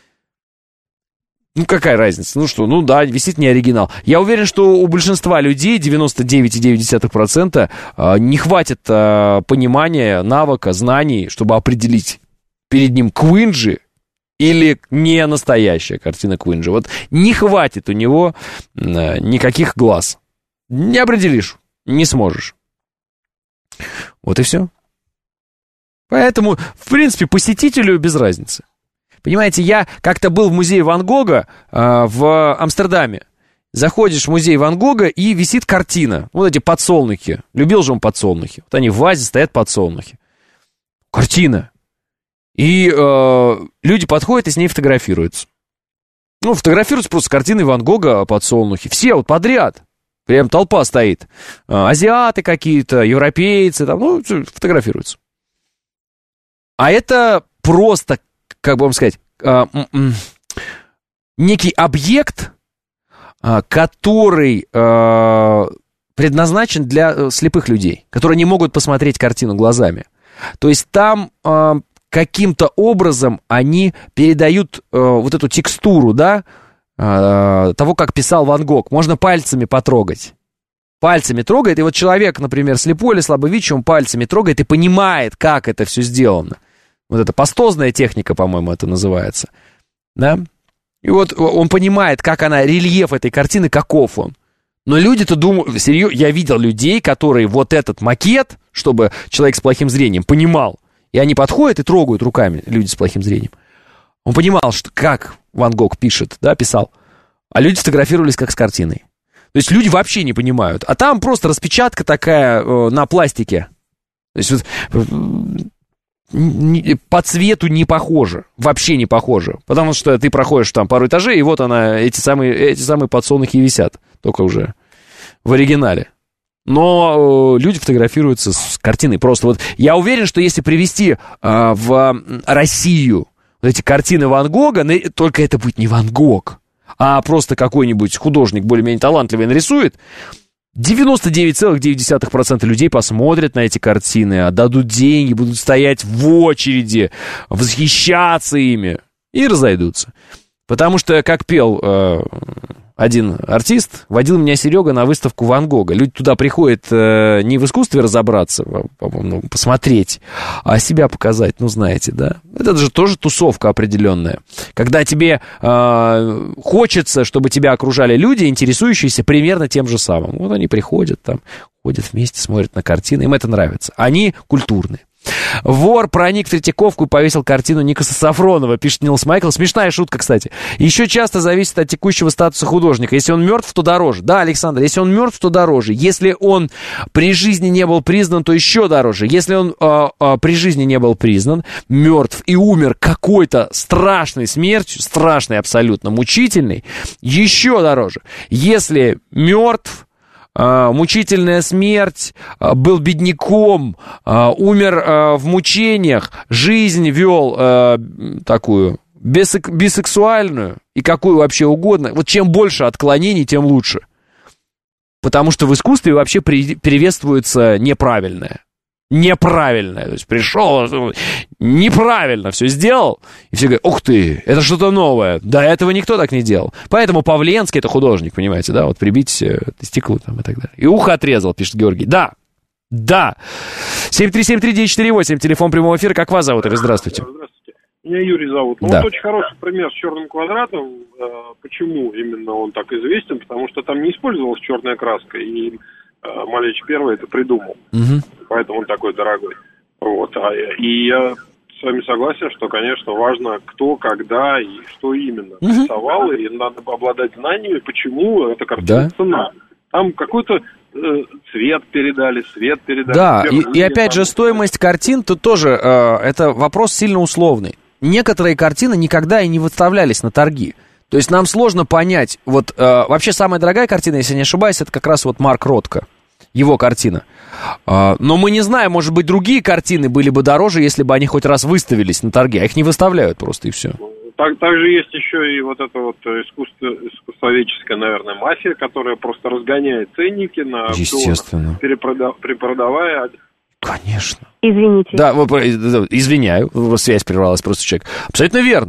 Ну, какая разница? Ну что, ну да, висит не оригинал. Я уверен, что у большинства людей, девяносто девять целых девять десятых процента, не хватит понимания, навыка, знаний, чтобы определить перед ним Квинджи или не настоящая картина Квинджи. Вот не хватит у него никаких глаз. Не определишь, не сможешь. Вот и все. Поэтому, в принципе, посетителю без разницы. Понимаете, я как-то был в музее Ван Гога э, в Амстердаме. Заходишь в музей Ван Гога, и висит картина. Вот эти подсолнухи. Любил же он подсолнухи. Вот они в вазе стоят подсолнухи. Картина. И э, люди подходят и с ней фотографируются. Ну, фотографируются просто с картиной Ван Гога подсолнухи. Все вот подряд. Прям толпа стоит. Э, азиаты какие-то, европейцы, там, ну, фотографируются. А это просто, как бы вам сказать, э, э, некий объект, э, который э, предназначен для слепых людей, которые не могут посмотреть картину глазами. То есть там э, каким-то образом они передают э, вот эту текстуру, да, э, того, как писал Ван Гог. Можно пальцами потрогать. Пальцами трогает, и вот человек, например, слепой или слабовидящий, он пальцами трогает и понимает, как это все сделано. Вот это пастозная техника, по-моему, это называется. Да? И вот он понимает, как она, рельеф этой картины, каков он. Но люди-то думают, серьезно, я видел людей, которые вот этот макет, чтобы человек с плохим зрением понимал, и они подходят и трогают руками, люди с плохим зрением. Он понимал, что, как Ван Гог пишет, да, писал, а люди фотографировались как с картиной. То есть люди вообще не понимают. А там просто распечатка такая э, на пластике. То есть вот, э, по цвету не похоже, вообще не похоже. Потому что ты проходишь там пару этажей, и вот она, эти самые, эти самые подсолнухи висят, только уже в оригинале. Но э, люди фотографируются с картиной. Просто вот я уверен, что если привезти э, в Россию вот эти картины Ван Гога, только это будет не Ван Гог, а просто какой-нибудь художник более-менее талантливый нарисует, девяносто девять целых девять десятых процента людей посмотрят на эти картины, отдадут деньги, будут стоять в очереди, восхищаться ими и разойдутся. Потому что, как пел э, один артист, водил меня Серега на выставку Ван Гога. Люди туда приходят э, не в искусстве разобраться, по-моему, посмотреть, а себя показать, ну, знаете, да. Это же тоже тусовка определенная. Когда тебе э, хочется, чтобы тебя окружали люди, интересующиеся примерно тем же самым. Вот они приходят там, ходят вместе, смотрят на картины, им это нравится. Они культурные. Вор проник в Третьяковку и повесил картину Никаса Сафронова, пишет Нилс Майкл. Смешная шутка, кстати. Еще часто зависит от текущего статуса художника. Если он мертв, то дороже. Да, Александр, если он мертв, то дороже. Если он при жизни не был признан, то еще дороже. Если он э, э, при жизни не был признан, мертв и умер какой-то страшной смертью, страшной абсолютно, мучительной, еще дороже. Если мертв, Uh, мучительная смерть, uh, был бедняком, uh, умер uh, в мучениях, жизнь вел uh, такую бисек- бисексуальную и какую вообще угодно. Вот чем больше отклонений, тем лучше. Потому что в искусстве вообще при- приветствуется неправильное. Неправильное. То есть пришел, неправильно все сделал, и все говорят, ух ты, это что-то новое. До этого никто так не делал. Поэтому Павленский — это художник, понимаете, да, вот прибить тестикулы там и так далее. И ухо отрезал, пишет Георгий. Да, да. семь три семь три девять четыре восемь, телефон прямого эфира. Как вас зовут? Здравствуйте. Здравствуйте. Меня Юрий зовут. Ну, да. Вот очень хороший пример с черным квадратом. Почему именно он так известен? Потому что там не использовалась черная краска, и Малевич первый это придумал. Угу. Поэтому он такой дорогой. Вот. И я вами согласен, что, конечно, важно, кто, когда и что именно Мгм. рисовал, и надо обладать знаниями, почему эта картина Да. цена. Там какой-то э, цвет передали, свет передали. Да, и, Первый и опять там- же, стоимость картин, тут тоже э, это вопрос сильно условный. Некоторые картины никогда и не выставлялись на торги. То есть нам сложно понять, вот э, вообще самая дорогая картина, если не ошибаюсь, это как раз вот Марк Ротко, его картина. Э, но мы не знаем, может быть, другие картины были бы дороже, если бы они хоть раз выставились на торге, а их не выставляют просто и все. Так, также есть еще и вот эта вот искусство, искусствоведческая, наверное, мафия, которая просто разгоняет ценники на Естественно. перепрода- перепродавая. Конечно. Извините. Да, вы- вы- извиняю, связь прервалась просто человек. Абсолютно верно.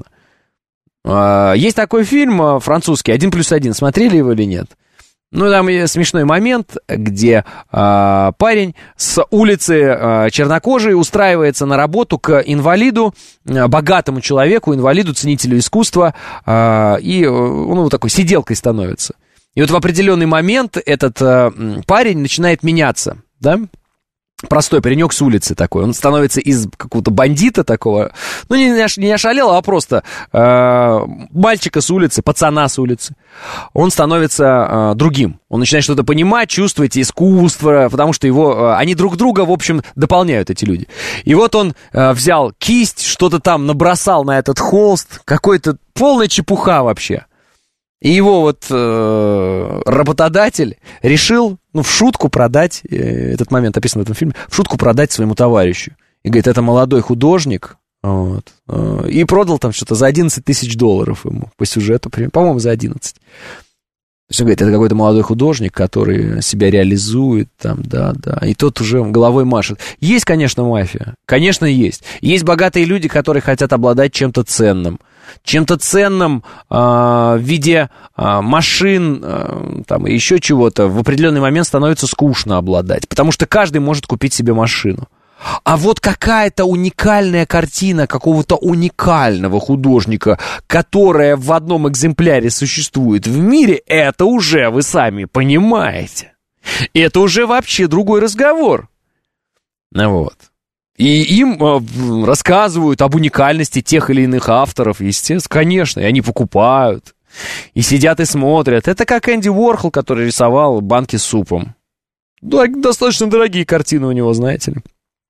А, Есть такой фильм а, французский «Один плюс один». Смотрели его или нет? Ну, там есть смешной момент, где а, парень с улицы а, чернокожий устраивается на работу к инвалиду, а, богатому человеку, инвалиду, ценителю искусства, а, и а, он вот такой сиделкой становится. И вот в определенный момент этот а, м, парень начинает меняться, да? Простой паренек с улицы такой. Он становится из какого-то бандита такого. Ну, не, ош- не ошалело, а просто э, мальчика с улицы, пацана с улицы. Он становится э, другим. Он начинает что-то понимать, чувствовать искусство, потому что его... Э, они друг друга, в общем, дополняют, эти люди. И вот он э, взял кисть, что-то там набросал на этот холст. Какой-то полная чепуха вообще. И его вот э, работодатель решил, ну, в шутку продать, э, этот момент описан в этом фильме, в шутку продать своему товарищу. И говорит, это молодой художник, вот, э, и продал там что-то за одиннадцать тысяч долларов ему по сюжету, по-моему, за одиннадцать. То есть он говорит, это какой-то молодой художник, который себя реализует, там, да, да, и тот уже головой машет. Есть, конечно, мафия, конечно, есть. Есть богатые люди, которые хотят обладать чем-то ценным. Чем-то ценным э, в виде э, машин, э, там, и еще чего-то, в определенный момент становится скучно обладать, потому что каждый может купить себе машину. А вот какая-то уникальная картина какого-то уникального художника, которая в одном экземпляре существует в мире, это уже, вы сами понимаете, это уже вообще другой разговор. Ну вот. И им э, рассказывают об уникальности тех или иных авторов, естественно, конечно, и они покупают, и сидят и смотрят. Это как Энди Уорхол, который рисовал банки с супом. Да, достаточно дорогие картины у него, знаете ли.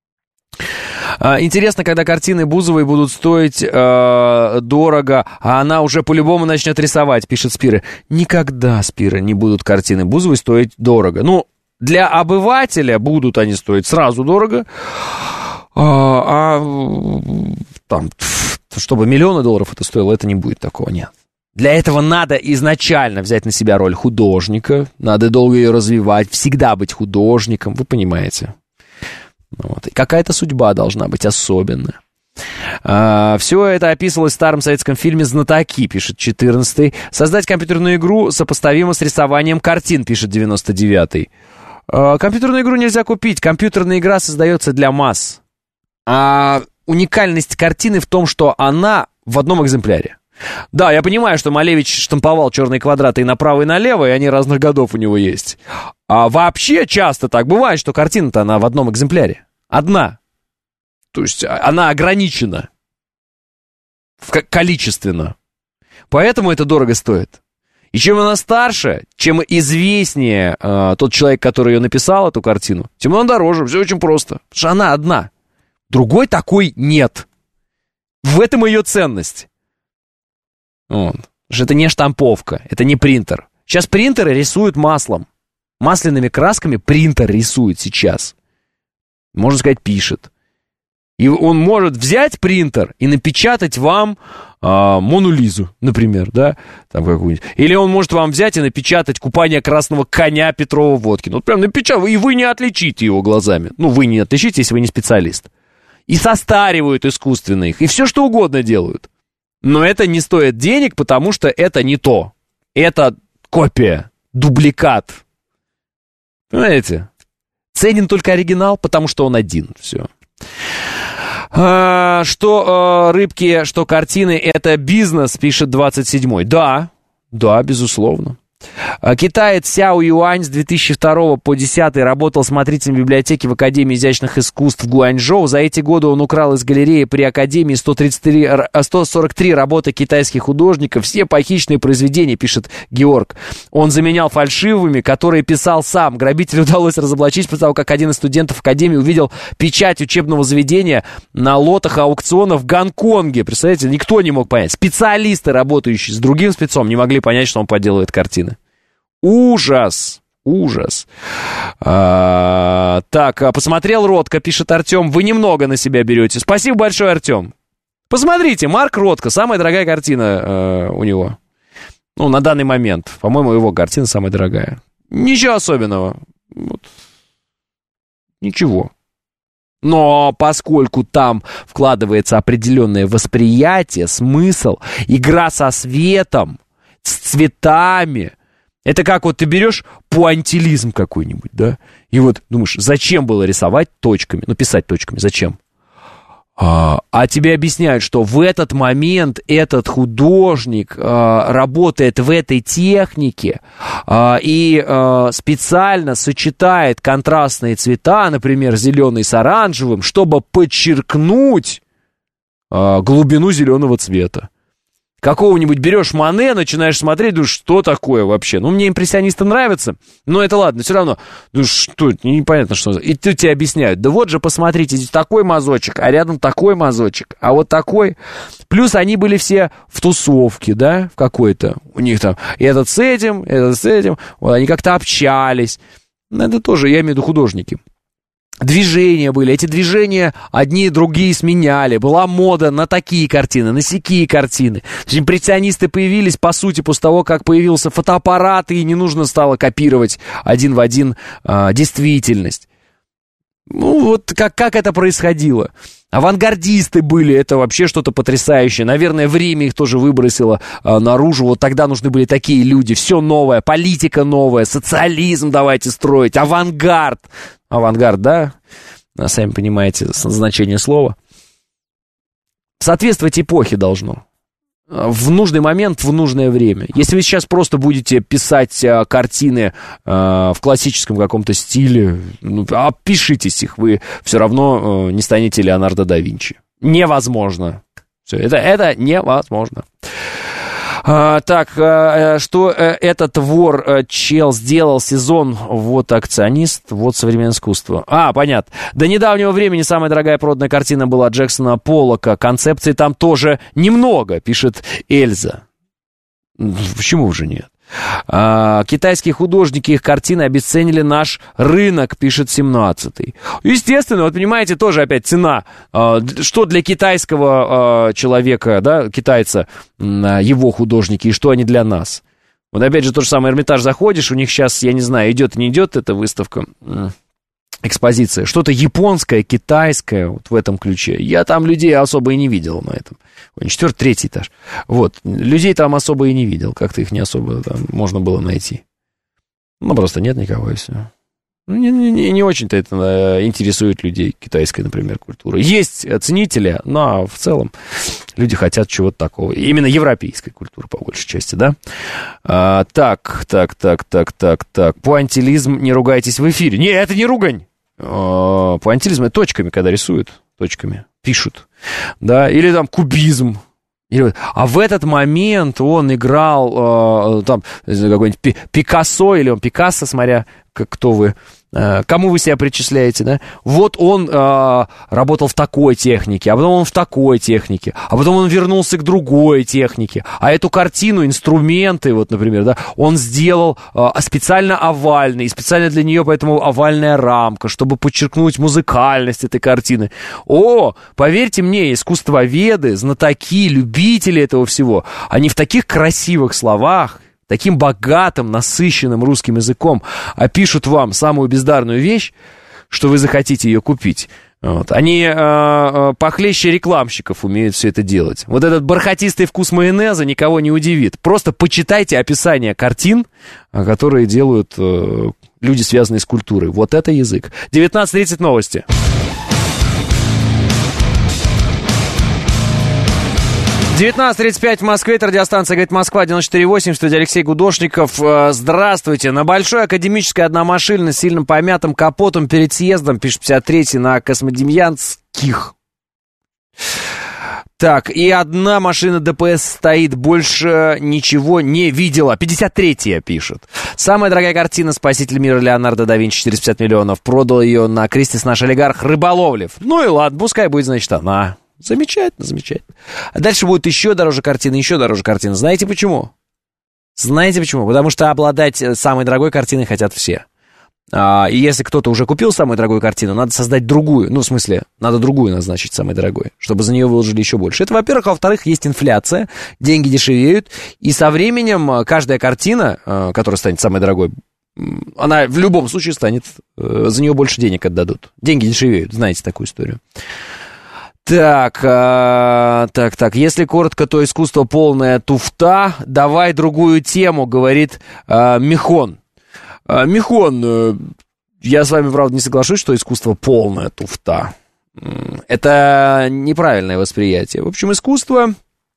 А, интересно, когда картины Бузовой будут стоить э, дорого, а она уже по-любому начнет рисовать, пишет Спира. Никогда, Спира, не будут картины Бузовой стоить дорого. Ну, для обывателя будут они стоить сразу дорого, а, а там, чтобы миллионы долларов это стоило, это не будет такого, нет. Для этого надо изначально взять на себя роль художника, надо долго ее развивать, всегда быть художником, вы понимаете. Вот. И какая-то судьба должна быть особенная. А, все это описывалось в старом советском фильме «Знатоки», пишет четырнадцатый. Создать компьютерную игру сопоставимо с рисованием картин, пишет девяносто девятый. А, компьютерную игру нельзя купить, компьютерная игра создается для масс. А уникальность картины в том, что она в одном экземпляре. Да, я понимаю, что Малевич штамповал черные квадраты и направо, и налево, и они разных годов у него есть. А вообще часто так бывает, что картина-то она в одном экземпляре. Одна. То есть она ограничена в количественно. Поэтому это дорого стоит. И чем она старше, чем известнее э, тот человек, который ее написал, эту картину, тем она дороже. Все очень просто. Потому что она одна. Другой такой нет. В этом ее ценность. Вот. Это не штамповка, это не принтер. Сейчас принтеры рисуют маслом. Масляными красками принтер рисует сейчас. Можно сказать, пишет. И он может взять принтер и напечатать вам а, Мону Лизу, например, да, там какую-нибудь. Или он может вам взять и напечатать купание красного коня Петрова Водкина. Вот прям напечатать, и вы не отличите его глазами. Ну, вы не отличите, если вы не специалист. И состаривают искусственно их, и все что угодно делают. Но это не стоит денег, потому что это не то. Это копия, дубликат. Понимаете? Ценен только оригинал, потому что он один. Все. А, что а, рыбки, что картины, это бизнес, пишет двадцать седьмой. Да, да, безусловно. Китаец Сяо Юань с две тысячи второго по две тысячи десятый работал смотрителем библиотеки в Академии изящных искусств в Гуанчжоу. За эти годы он украл из галереи при Академии сто тридцать три, сто сорок три работы китайских художников. Все похищенные произведения, пишет Георг, он заменял фальшивыми, которые писал сам. Грабителю удалось разоблачить после того, как один из студентов Академии увидел печать учебного заведения на лотах аукциона в Гонконге. Представляете, никто не мог понять. Специалисты, работающие с другим спецом, не могли понять, что он подделывает картины. Ужас! Ужас. А, так, посмотрел Ротко, пишет Артем. Вы немного на себя берете. Спасибо большое, Артем. Посмотрите, Марк Ротко, самая дорогая картина э, у него. Ну, на данный момент. По-моему, его картина самая дорогая. Ничего особенного. Вот. Ничего. Но поскольку там вкладывается определенное восприятие, смысл, игра со светом, с цветами, это как вот ты берешь пуантилизм какой-нибудь, да, и вот думаешь, зачем было рисовать точками, ну, писать точками, зачем? А, а тебе объясняют, что в этот момент этот художник а, работает в этой технике а, и а, специально сочетает контрастные цвета, например, зеленый с оранжевым, чтобы подчеркнуть а, глубину зеленого цвета. Какого-нибудь берешь Мане, начинаешь смотреть, думаешь, что такое вообще? Ну, мне импрессионисты нравятся, но это ладно, все равно. Ну, что, непонятно, что. И тут тебе объясняют, да вот же, посмотрите, здесь такой мазочек, а рядом такой мазочек, а вот такой. Плюс они были все в тусовке, да, в какой-то. У них там этот с этим, этот с этим. Вот они как-то общались. Ну, это тоже, я имею в виду художники. Движения были, эти движения одни и другие сменяли. Была мода на такие картины, на сякие картины. Импрессионисты появились, по сути, после того, как появился фотоаппарат, и не нужно стало копировать один в один а, действительность. Ну, вот как, как это происходило. Авангардисты были, это вообще что-то потрясающее. Наверное, время их тоже выбросило а, наружу. Вот тогда нужны были такие люди. Все новое, политика новая, социализм давайте строить, авангард. Авангард, да? Сами понимаете значение слова. Соответствовать эпохе должно. В нужный момент, в нужное время. Если вы сейчас просто будете писать а, картины а, в классическом каком-то стиле, ну, опишитесь их, вы все равно а, не станете Леонардо да Винчи. Невозможно. Все, это, это невозможно. А, так, а, что а, этот вор а, чел сделал сезон, вот акционист, вот современное искусство. А, понятно. До недавнего времени самая дорогая проданная картина была Джексона Поллока. Концепции там тоже немного, пишет Эльза. Почему же нет? А, китайские художники, их картины обесценили наш рынок, пишет семнадцатый. Естественно, вот понимаете, тоже опять цена. А, что для китайского а, человека, да, китайца, а, его художники, и что они для нас. Вот опять же, то же самое, Эрмитаж заходишь, у них сейчас, я не знаю, идет, не идет эта выставка, экспозиция, что-то японское, китайское, вот в этом ключе. Я там людей особо и не видел на этом. Четвертый, третий этаж. Вот, людей там особо и не видел, как-то их не особо там можно было найти. Ну, просто нет никого, и все. Не, не, не очень-то это интересует людей, китайская, например, культура. Есть ценители, но в целом люди хотят чего-то такого. Именно европейской культуры, по большей части, да? А, так, так, так, так, так, так. Пуантилизм, не ругайтесь в эфире. Не, это не ругань. А, пуантилизм — это точками, когда рисуют, точками пишут. Да, или там кубизм. Или, а в этот момент он играл э, там какой-нибудь Пи- Пикассо, или он Пикассо, смотря как, кто вы, э, кому вы себя причисляете, да? Вот он э, работал в такой технике, а потом он в такой технике, а потом он вернулся к другой технике, а эту картину, инструменты, вот, например, да, он сделал э, специально овальный, и специально для нее поэтому овальная рамка, чтобы подчеркнуть музыкальность этой картины. О, поверьте мне, искусствоведы, знатоки, любители этого всего, они в таких красивых словах, таким богатым, насыщенным русским языком опишут вам самую бездарную вещь, что вы захотите ее купить. Вот. Они э, э, похлеще рекламщиков умеют все это делать. Вот этот бархатистый вкус майонеза никого не удивит. Просто почитайте описание картин, которые делают э, люди, связанные с культурой. Вот это язык. девятнадцать тридцать новости. девятнадцать тридцать пять в Москве, это радиостанция «Говорит Москва», девяносто четыре восемь, в студии Алексей Гудошников. Здравствуйте. На большой академической одномашине с сильно помятым капотом перед съездом, пишет пятьдесят третий, на Космодемьянских. Так, и одна машина ДПС стоит, больше ничего не видела. пятьдесят третья пишет. Самая дорогая картина «Спаситель мира» Леонардо да Винчи, четыреста пятьдесят миллионов. Продал ее на Кристис наш олигарх Рыболовлев. Ну и ладно, пускай будет, значит, она. Замечательно, замечательно. А дальше будет еще дороже картины, еще дороже картины. Знаете почему? Знаете почему? Потому что обладать самой дорогой картиной хотят все. А, и если кто-то уже купил самую дорогую картину, надо создать другую. Ну, в смысле, надо другую назначить самой дорогой, чтобы за нее выложили еще больше. Это, во-первых. А во-вторых, есть инфляция, деньги дешевеют. И со временем каждая картина, которая станет самой дорогой, она в любом случае станет, за нее больше денег отдадут. Деньги дешевеют, знаете такую историю. Так, а, так, так, если коротко, то искусство полная туфта. Давай другую тему, говорит а, Михон. А, Михон, а, я с вами, правда, не соглашусь, что искусство полная туфта. Это неправильное восприятие. В общем, искусство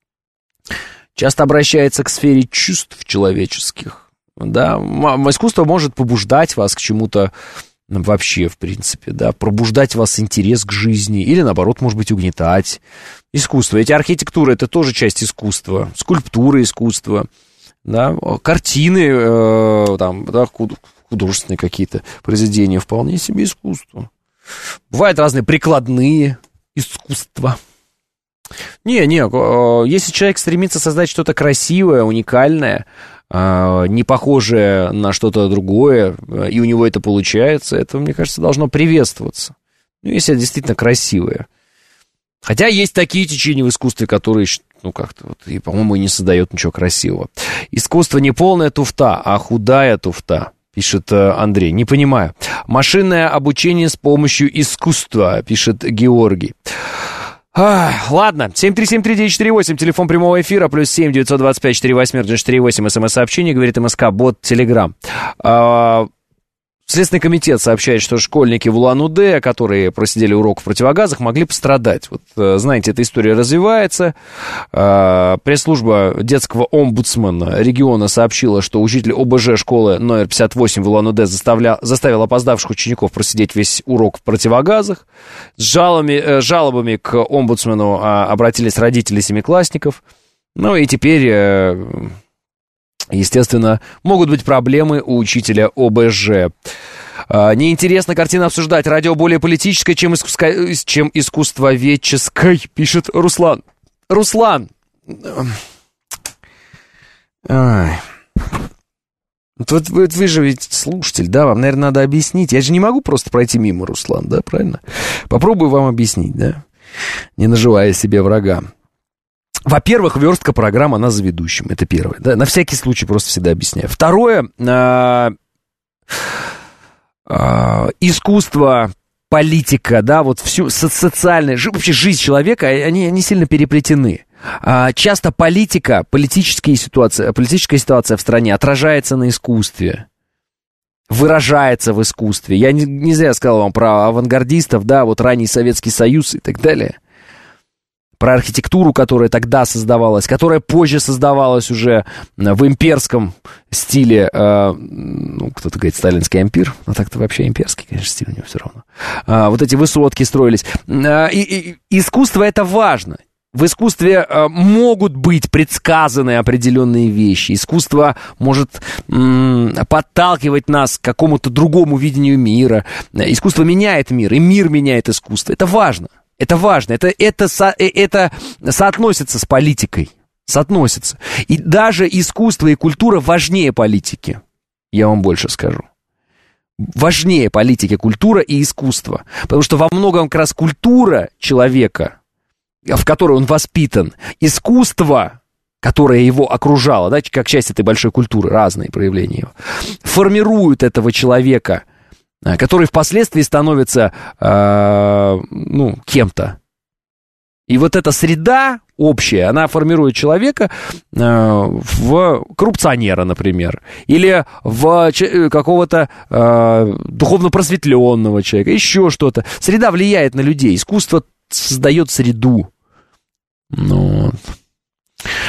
часто обращается к сфере чувств человеческих. Да? Искусство может побуждать вас к чему-то вообще, в принципе, да, пробуждать в вас интерес к жизни, или, наоборот, может быть, угнетать. Искусство. Эти архитектуры — это тоже часть искусства. Скульптуры — искусство. Да, картины, э, там, да, художественные какие-то произведения, вполне себе искусство. Бывают разные прикладные искусства. Не, не, э, если человек стремится создать что-то красивое, уникальное, не похожее на что-то другое, и у него это получается, это, мне кажется, должно приветствоваться. Ну, если это действительно красивое. Хотя есть такие течения в искусстве, которые, ну, как-то вот, и, по-моему, и не создают ничего красивого. Искусство не полная туфта, а худая туфта, пишет Андрей. Не понимаю. Машинное обучение с помощью искусства, пишет Георгий. А, ладно, семь три семь три девять четыре восемь, телефон прямого эфира, плюс семь девятьсот двадцать пять сорок восемь девяносто четыре восемь, смс-сообщение, говорит МСК, бот, Телеграм. А, Следственный комитет сообщает, что школьники в Улан-Удэ, которые просидели урок в противогазах, могли пострадать. Вот, знаете, эта история развивается. Пресс-служба детского омбудсмена региона сообщила, что учитель ОБЖ школы номер пятьдесят восемь в Улан-Удэ заставля... заставил опоздавших учеников просидеть весь урок в противогазах. С жалобами, жалобами к омбудсмену обратились родители семиклассников. Ну и теперь... Естественно, могут быть проблемы у учителя ОБЖ. А, неинтересно картину обсуждать. Радио более политическое, чем, искуска... чем искусствоведческое, пишет Руслан. Руслан! Ай. Вот вы, вы же ведь слушатель, да? Вам, наверное, надо объяснить. Я же не могу просто пройти мимо, Руслан, да? Правильно? Попробую вам объяснить, да? Не наживая себе врага. Во-первых, верстка программ, она за ведущим. Это первое. Да? На всякий случай просто всегда объясняю. Второе. Э, э, искусство, политика, да, вот всю со- социальная, вообще жизнь человека, они, они сильно переплетены. А часто политика, политическая ситуация, политическая ситуация в стране отражается на искусстве. Выражается в искусстве. Я не, не зря сказал вам про авангардистов, да, вот ранний Советский Союз и так далее. Про архитектуру, которая тогда создавалась, которая позже создавалась уже в имперском стиле. Э, ну, кто-то говорит, сталинский ампир, но так-то вообще имперский, конечно, стиль у него все равно. А, вот эти высотки строились. А, и, и, искусство — это важно. В искусстве э, могут быть предсказаны определенные вещи. Искусство может м- подталкивать нас к какому-то другому видению мира. Искусство меняет мир, и мир меняет искусство. Это важно. Это важно, это, это, со, это соотносится с политикой, соотносится. И даже искусство и культура важнее политики, я вам больше скажу. Важнее политики, культура и искусство. Потому что во многом как раз культура человека, в которой он воспитан, искусство, которое его окружало, да, как часть этой большой культуры, разные проявления его, формируют этого человека, который впоследствии становится, э, ну, кем-то. И вот эта среда общая, она формирует человека э, в коррупционера, например, или в ч- какого-то э, духовно просветленного человека, еще что-то. Среда влияет на людей, искусство создает среду. Ну,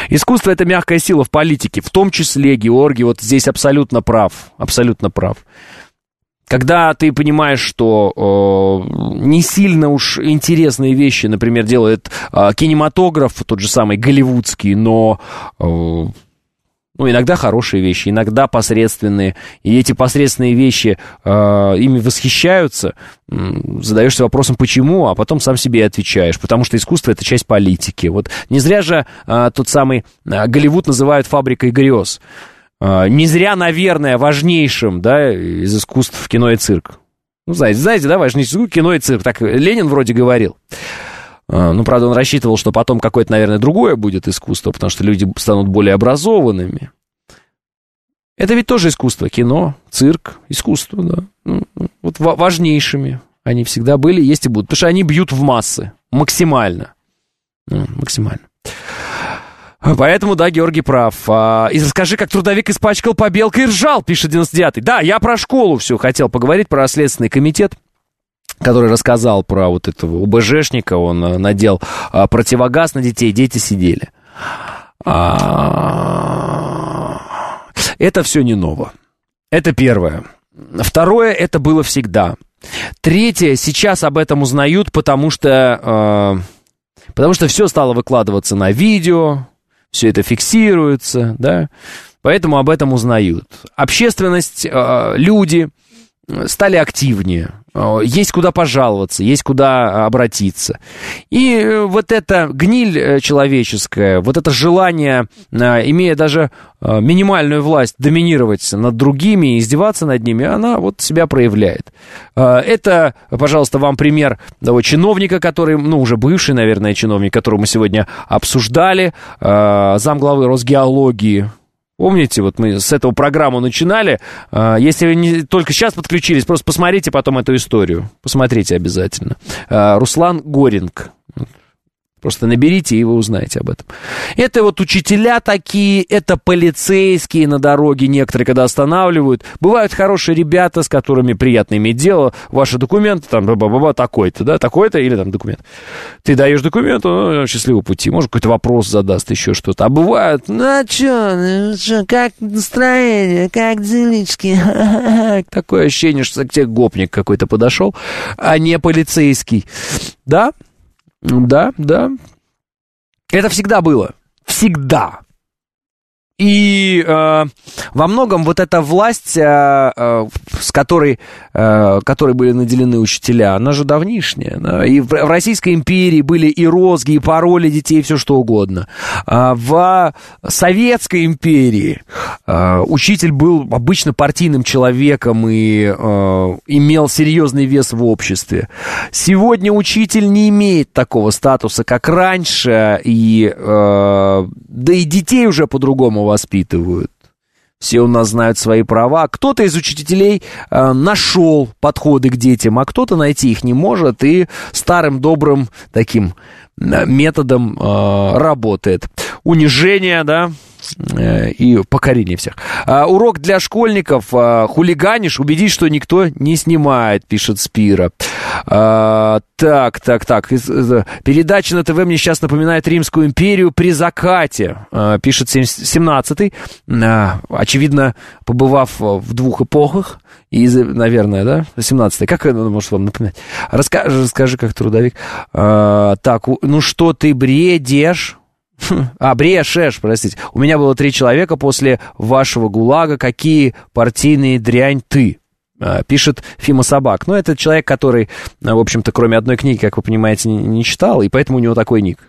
Искусство — это мягкая сила в политике, в том числе Георгий вот здесь абсолютно прав, абсолютно прав. Когда ты понимаешь, что э, не сильно уж интересные вещи, например, делает э, кинематограф, тот же самый голливудский, но э, ну, иногда хорошие вещи, иногда посредственные, и эти посредственные вещи, э, ими восхищаются, э, задаешься вопросом, почему, а потом сам себе отвечаешь, потому что искусство — это часть политики. Вот не зря же э, тот самый э, Голливуд называют фабрикой грез. Не зря, наверное, важнейшим, да, из искусств кино и цирк. Ну, знаете, знаете, да, важнейшим кино и цирк. Так Ленин вроде говорил. Ну, правда, он рассчитывал, что потом какое-то, наверное, другое будет искусство, потому что люди станут более образованными. Это ведь тоже искусство. Кино, цирк, искусство, да. Ну, вот важнейшими они всегда были, есть и будут. Потому что они бьют в массы. Максимально. Ну, максимально. Поэтому, да, Георгий прав. А, и расскажи, как трудовик испачкал побелкой и ржал, пишет девяносто девятый. Да, я про школу все хотел поговорить, про Следственный комитет, который рассказал про вот этого ОБЖшника. Он надел а, противогаз на детей, дети сидели. А, это все не ново. Это первое. Второе, это было всегда. Третье, сейчас об этом узнают, потому что, а, потому что все стало выкладываться на видео. Все это фиксируется, да, поэтому об этом узнают. Общественность, э, люди стали активнее, э, есть куда пожаловаться, есть куда обратиться. И э, вот эта гниль человеческая, вот это желание, э, имея даже э, минимальную власть, доминировать над другими и издеваться над ними, она вот себя проявляет. Э, это, пожалуйста, вам пример того чиновника, который, ну, уже бывший, наверное, чиновник, которого мы сегодня обсуждали, э, замглавы Росгеологии. Помните, вот мы с этого программу начинали. Если вы не, только сейчас подключились, просто посмотрите потом эту историю. Посмотрите обязательно. Руслан Горинг. Просто наберите, и вы узнаете об этом. Это вот учителя такие, это полицейские на дороге некоторые, когда останавливают. Бывают хорошие ребята, с которыми приятно иметь дело. Ваши документы, там, ба-ба-ба, такой-то, да, такой-то, или там документ. Ты даешь документ, ну, счастливого пути. Может, какой-то вопрос задаст, еще что-то. А бывают, ну, а чё, ну, чё, как настроение, как делички? Такое ощущение, что к тебе гопник какой-то подошел, а не полицейский. Да? Да, да. Это всегда было. Всегда. И э, во многом вот эта власть, э, э, с которой, э, которой были наделены учителя, она же давнишняя. Да? И в, в Российской империи были и розги, и пароли детей, и все что угодно. А в Советской империи э, учитель был обычно партийным человеком и э, имел серьезный вес в обществе. Сегодня учитель не имеет такого статуса, как раньше, и, э, да и детей уже по-другому воспитывают. Все у нас знают свои права. Кто-то из учителей э, нашел подходы к детям, а кто-то найти их не может и старым добрым таким э, методом э, работает. Унижение, да, э, и покорение всех. А, урок для школьников. А, хулиганишь, убедись, что никто не снимает, пишет Спира. А, так, так, так. Передача на ТВ мне сейчас напоминает Римскую империю при закате, а, пишет семнадцатый. А, очевидно, побывав в двух эпохах, и, наверное, да, семнадцатый. Как это может вам напоминать? Расскажи, расскажи как трудовик. А, так, ну что ты бредишь? А, брешешь, простите. У меня было три человека после вашего ГУЛАГа. Какие партийные дрянь ты? Пишет Фима Собак. Ну, это человек, который, в общем-то, кроме одной книги, как вы понимаете, не, не читал, и поэтому у него такой ник.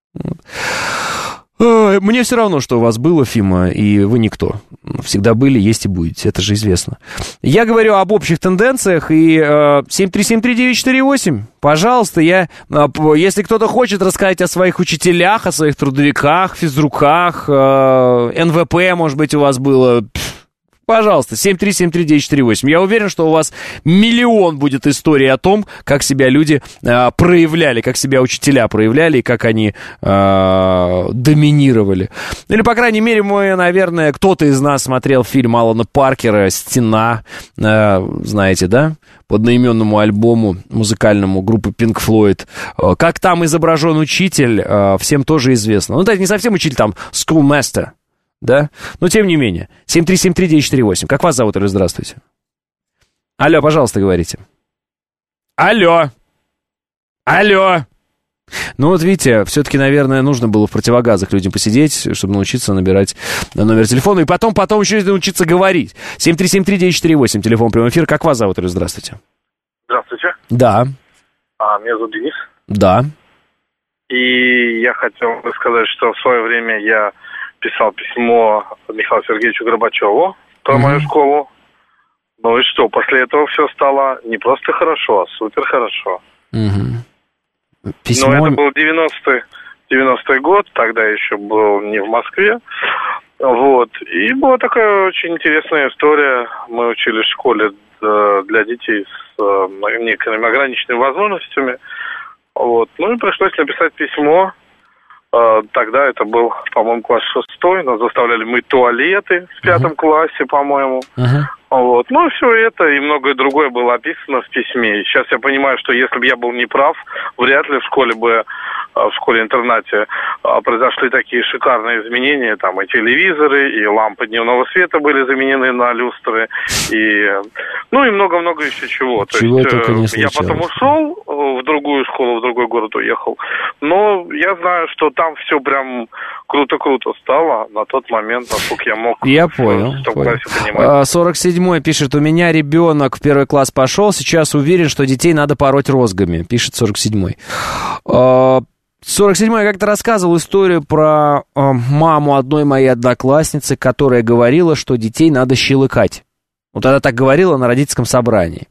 Мне все равно, что у вас было, Фима, и вы никто. Всегда были, есть и будете, это же известно. Я говорю об общих тенденциях, и э, семь три семь три девять четыре восемь, пожалуйста, я, э, если кто-то хочет рассказать о своих учителях, о своих трудовиках, физруках, э, эн вэ пэ, может быть, у вас было... Пожалуйста, семь три семь три девять четыре восемь. Я уверен, что у вас миллион будет историй о том, как себя люди э, проявляли, как себя учителя проявляли, и как они э, доминировали. Или, по крайней мере, мы, наверное, кто-то из нас смотрел фильм Алана Паркера «Стена», э, знаете, да? По одноименному альбому музыкальному группы Pink Floyd. Э, как там изображен учитель, э, всем тоже известно. Ну, это не совсем учитель, там, schoolmaster. Да? Но тем не менее. семь три семь три девять четыре восемь. Как вас зовут, или здравствуйте? Алло, пожалуйста, говорите. Алло. Алло. Ну вот видите, все-таки, наверное, нужно было в противогазах людям посидеть, чтобы научиться набирать номер телефона. И потом, потом еще научиться говорить. семь три семь три девять четыре восемь. Телефон прямого эфира. Как вас зовут, или здравствуйте? Здравствуйте. Да. А, меня зовут Денис. Да. И я хотел бы сказать, что в свое время я писал письмо Михаилу Сергеевичу Горбачеву про mm-hmm. мою школу. Ну и что, после этого все стало не просто хорошо, а супер хорошо. Mm-hmm. Письмо... Но это был девяностый, девяностый год, тогда еще был не в Москве. Вот. И была такая очень интересная история. Мы учились в школе для детей с некоторыми ограниченными возможностями. Вот. Ну и пришлось написать письмо. Тогда это был, по-моему, класс шестой. Нас заставляли мыть туалеты в пятом uh-huh. классе, по-моему. Uh-huh. Вот. Ну, все это и многое другое было описано в письме. И сейчас я понимаю, что если бы я был неправ, вряд ли в школе бы, в школе-интернате произошли такие шикарные изменения. Там и телевизоры, и лампы дневного света были заменены на люстры, и, ну, и много-много еще чего. Чего То только не есть я потом ушел в другую школу, в другой город уехал. Но я знаю, что там все прям круто-круто стало на тот момент, насколько я мог. Я понял. В том классе понимать. сорок седьмой пишет: у меня ребенок в первый класс пошел, сейчас уверен, что детей надо пороть розгами, пишет сорок седьмой. сорок седьмой я как-то рассказывал историю про э, маму одной моей одноклассницы, которая говорила, что детей надо щелыкать. Вот она так говорила на родительском собрании.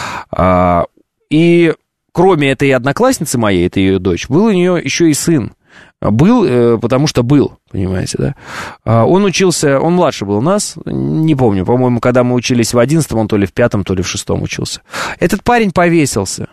А, и кроме этой одноклассницы моей, это ее дочь, был у нее еще и сын. Был, э, потому что был, понимаете, да? А, он учился, он младше был нас, не помню, по-моему, когда мы учились в одиннадцатом, он то ли в пятом, то ли в шестом учился. Этот парень повесился.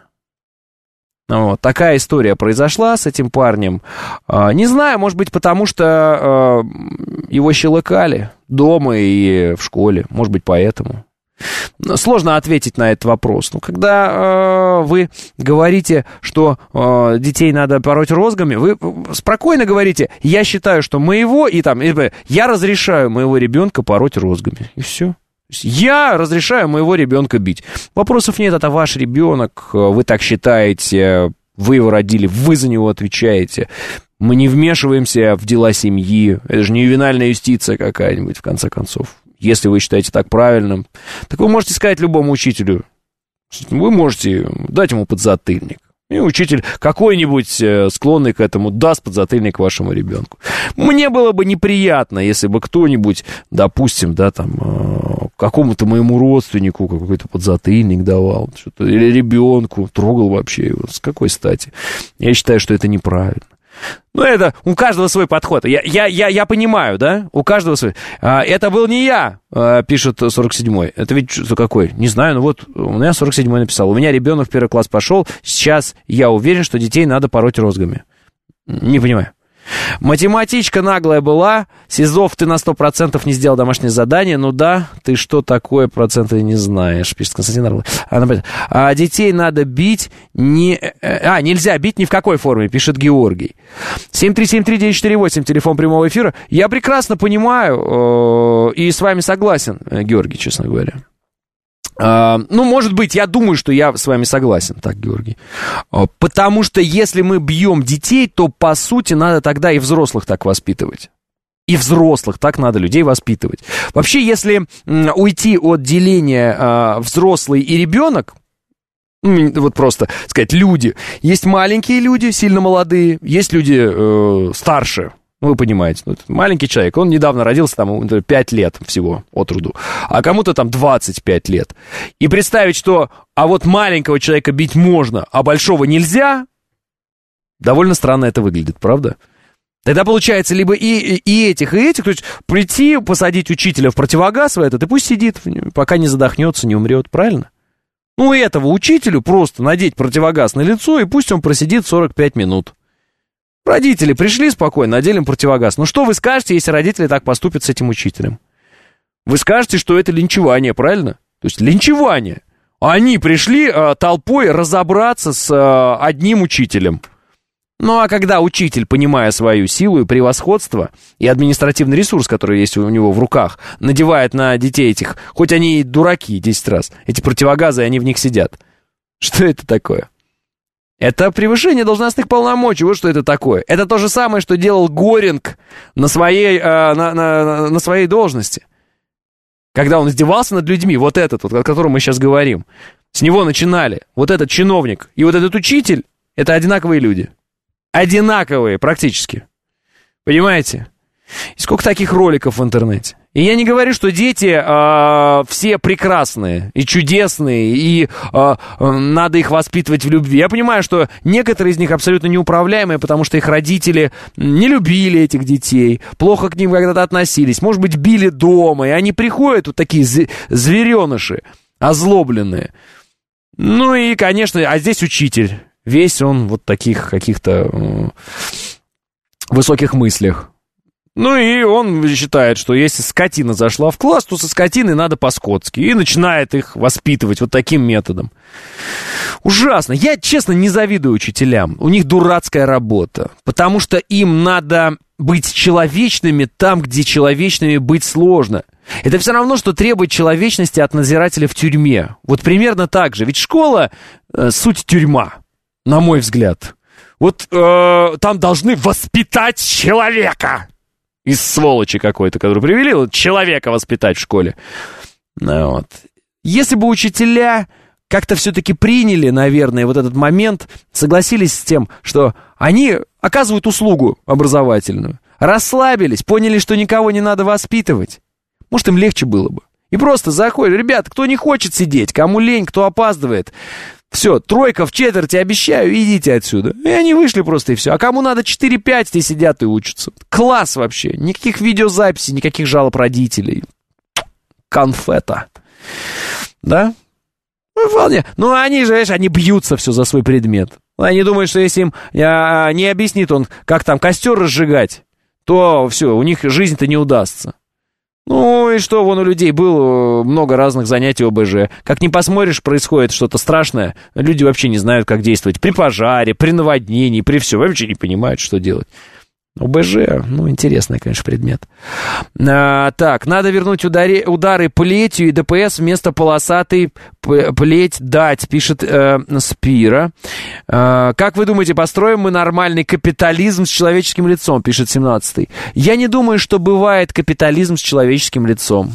Вот, такая история произошла с этим парнем. А, не знаю, может быть, потому что а, его щелыкали дома и в школе. Может быть, поэтому. Сложно ответить на этот вопрос. Но когда э, вы говорите, что э, детей надо пороть розгами, вы спокойно говорите: я считаю, что моего, и там, я разрешаю моего ребенка пороть розгами. И все. Я разрешаю моего ребенка бить. Вопросов нет, это ваш ребенок, вы так считаете, вы его родили, вы за него отвечаете. Мы не вмешиваемся в дела семьи. Это же не ювенальная юстиция какая-нибудь, в конце концов. Если вы считаете так правильным, так вы можете сказать любому учителю, вы можете дать ему подзатыльник. И учитель какой-нибудь, склонный к этому, даст подзатыльник вашему ребенку. Мне было бы неприятно, если бы кто-нибудь, допустим, да, там, какому-то моему родственнику какой-то подзатыльник давал, что-то, или ребенку, трогал вообще его. С какой стати? Я считаю, что это неправильно. Ну, это у каждого свой подход. Я, я, я, я понимаю, да? У каждого свой. А, это был не я, а, пишет сорок седьмой. Это ведь что какой? Не знаю, ну вот у меня сорок седьмой написал. У меня ребенок в первый класс пошел. Сейчас я уверен, что детей надо пороть розгами. Не понимаю. Математичка наглая была. Сизов, ты на сто процентов не сделал домашнее задание. Ну да, ты что такое проценты не знаешь, пишет Константин Орлов. А, а детей надо бить не... А, нельзя бить ни в какой форме, пишет Георгий. семь три семь три девять четыре восемь, телефон прямого эфира. Я прекрасно понимаю э, и с вами согласен, Георгий, честно говоря. Uh, ну, может быть, я думаю, что я с вами согласен, так, Георгий. Uh, потому что если мы бьем детей, то, по сути, надо тогда и взрослых так воспитывать. И взрослых так надо людей воспитывать. Вообще, если м, уйти от деления uh, взрослый и ребенок, вот просто сказать, люди. Есть маленькие люди, сильно молодые, есть люди uh, старше. Ну, вы понимаете, ну, маленький человек, он недавно родился, там, пять лет всего от роду, а кому-то там двадцать пять лет. И представить, что, а вот маленького человека бить можно, а большого нельзя, довольно странно это выглядит, правда? Тогда получается либо и, и, и этих, и этих, то есть прийти, посадить учителя в противогаз в этот, и пусть сидит, пока не задохнется, не умрет, правильно? Ну, этого учителю просто надеть противогаз на лицо, и пусть он просидит сорок пять минут. Родители пришли спокойно, надели им противогаз. Ну, что вы скажете, если родители так поступят с этим учителем? Вы скажете, что это линчевание, правильно? То есть линчевание. Они пришли э, толпой разобраться с э, одним учителем. Ну, а когда учитель, понимая свою силу и превосходство, и административный ресурс, который есть у него в руках, надевает на детей этих, хоть они и дураки десять раз, эти противогазы, они в них сидят. Что это такое? Это превышение должностных полномочий, вот что это такое. Это то же самое, что делал Горинг на своей, э, на, на, на своей должности. Когда он издевался над людьми, вот этот, вот, о котором мы сейчас говорим, с него начинали. Вот этот чиновник и вот этот учитель, это одинаковые люди. Одинаковые практически. Понимаете? И сколько таких роликов в интернете. И я не говорю, что дети э, все прекрасные и чудесные, и э, надо их воспитывать в любви. Я понимаю, что некоторые из них абсолютно неуправляемые, потому что их родители не любили этих детей, плохо к ним когда-то относились, может быть, били дома, и они приходят, вот такие звереныши, озлобленные. Ну и, конечно, а здесь учитель. Весь он вот таких каких-то э, высоких мыслях. Ну и он считает, что если скотина зашла в класс, то со скотиной надо по-скотски. И начинает их воспитывать вот таким методом. Ужасно. Я, честно, не завидую учителям. У них дурацкая работа. Потому что им надо быть человечными там, где человечными быть сложно. Это все равно, что требовать человечности от надзирателя в тюрьме. Вот примерно так же. Ведь школа э, суть тюрьма, на мой взгляд. Вот э, там должны воспитать человека. Из сволочи какой-то, который привели, вот, человека воспитать в школе. Ну, вот. Если бы учителя как-то все-таки приняли, наверное, вот этот момент, согласились с тем, что они оказывают услугу образовательную, расслабились, поняли, что никого не надо воспитывать, может, им легче было бы. И просто заходят, ребята, кто не хочет сидеть, кому лень, кто опаздывает, все, тройка в четверти, обещаю, идите отсюда. И они вышли просто, и все. А кому надо четыре-пять, те сидят и учатся. Класс вообще. Никаких видеозаписей, никаких жалоб родителей. Конфета. Да? Ну, вполне. Ну, они же, знаешь, они бьются все за свой предмет. Они думают, что если им а, не объяснит он, как там костер разжигать, то все, у них жизнь-то не удастся. Ну и что, вон у людей было много разных занятий ОБЖ. Как ни посмотришь, происходит что-то страшное. Люди вообще не знают, как действовать. При пожаре, при наводнении, при всем. Вообще не понимают, что делать. ОБЖ, ну, интересный, конечно, предмет. А, так, надо вернуть удари, удары плетью и ДПС вместо полосатой плеть дать, пишет э, Спира. А, как вы думаете, построим мы нормальный капитализм с человеческим лицом, пишет семнадцатый. Я не думаю, что бывает капитализм с человеческим лицом.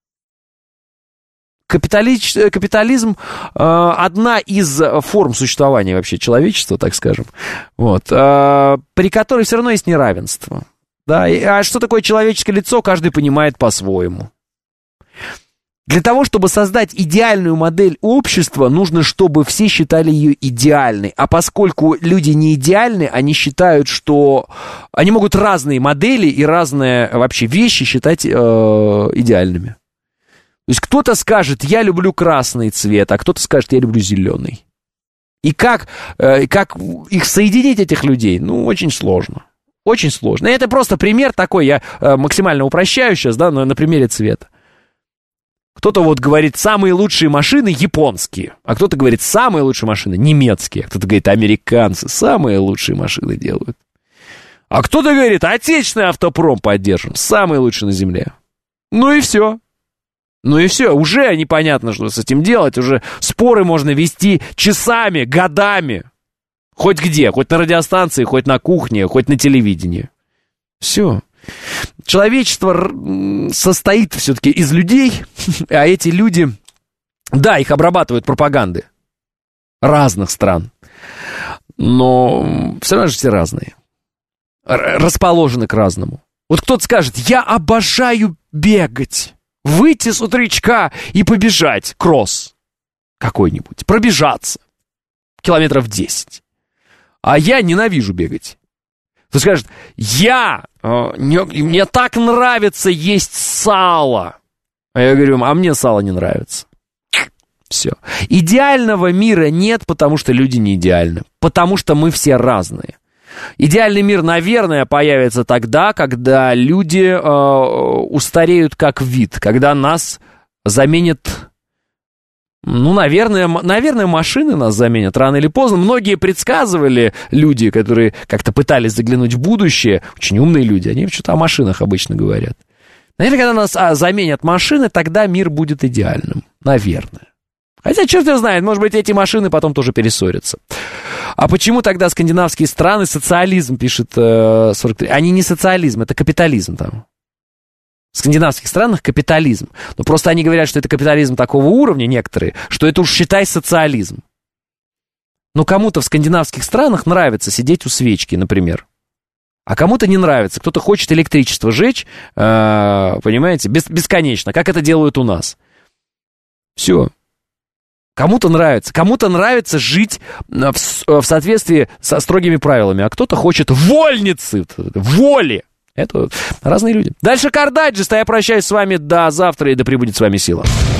Капиталич, капитализм э, одна из форм существования вообще человечества, так скажем, вот, э, при которой все равно есть неравенство. Да? И, а что такое человеческое лицо, каждый понимает по-своему. Для того, чтобы создать идеальную модель общества, нужно, чтобы все считали ее идеальной. А поскольку люди не идеальны, они считают, что они могут разные модели и разные вообще вещи считать э, идеальными. То есть кто-то скажет, я люблю красный цвет, а кто-то скажет, я люблю зеленый. И как, э, как их соединить, этих людей? Ну, очень сложно. Очень сложно. И это просто пример такой, я э, максимально упрощаю сейчас, да, но на примере цвета. Кто-то вот говорит, самые лучшие машины японские, а кто-то говорит, самые лучшие машины немецкие, а кто-то говорит, американцы самые лучшие машины делают. А кто-то говорит, отечественный автопром поддержим, самый лучший на земле. Ну и все. Ну и все, уже непонятно, что с этим делать, уже споры можно вести часами, годами. Хоть где, хоть на радиостанции, хоть на кухне, хоть на телевидении. Все. Человечество состоит все-таки из людей, а эти люди, да, их обрабатывают пропаганды разных стран, но все равно же все разные, расположены к разному. Вот кто-то скажет, я обожаю бегать. Выйти с утречка и побежать, кросс какой-нибудь, пробежаться километров десять. А я ненавижу бегать. Кто скажет, я, э, не, мне так нравится есть сало. А я говорю, а мне сало не нравится. Все. Идеального мира нет, потому что люди не идеальны. Потому что мы все разные. Идеальный мир, наверное, появится тогда, когда люди э, устареют как вид, когда нас заменят, ну, наверное, наверное, машины нас заменят рано или поздно. Многие предсказывали, люди, которые как-то пытались заглянуть в будущее, очень умные люди, они что-то о машинах обычно говорят. Наверное, когда нас а, заменят машины, тогда мир будет идеальным. Наверное. Хотя, черт его знает, может быть, эти машины потом тоже перессорятся. А почему тогда скандинавские страны социализм, пишет э, сорок три? Они не социализм, это капитализм там. В скандинавских странах капитализм. Но просто они говорят, что это капитализм такого уровня, некоторые, что это уж считай социализм. Но кому-то в скандинавских странах нравится сидеть у свечки, например. А кому-то не нравится. Кто-то хочет электричество жечь, э, понимаете, бес, бесконечно, как это делают у нас. Все. Кому-то нравится. Кому-то нравится жить в, в соответствии со строгими правилами, а кто-то хочет вольницы, воли. Это разные люди. Дальше Кардаджист, а я прощаюсь с вами до завтра, и да пребудет с вами сила.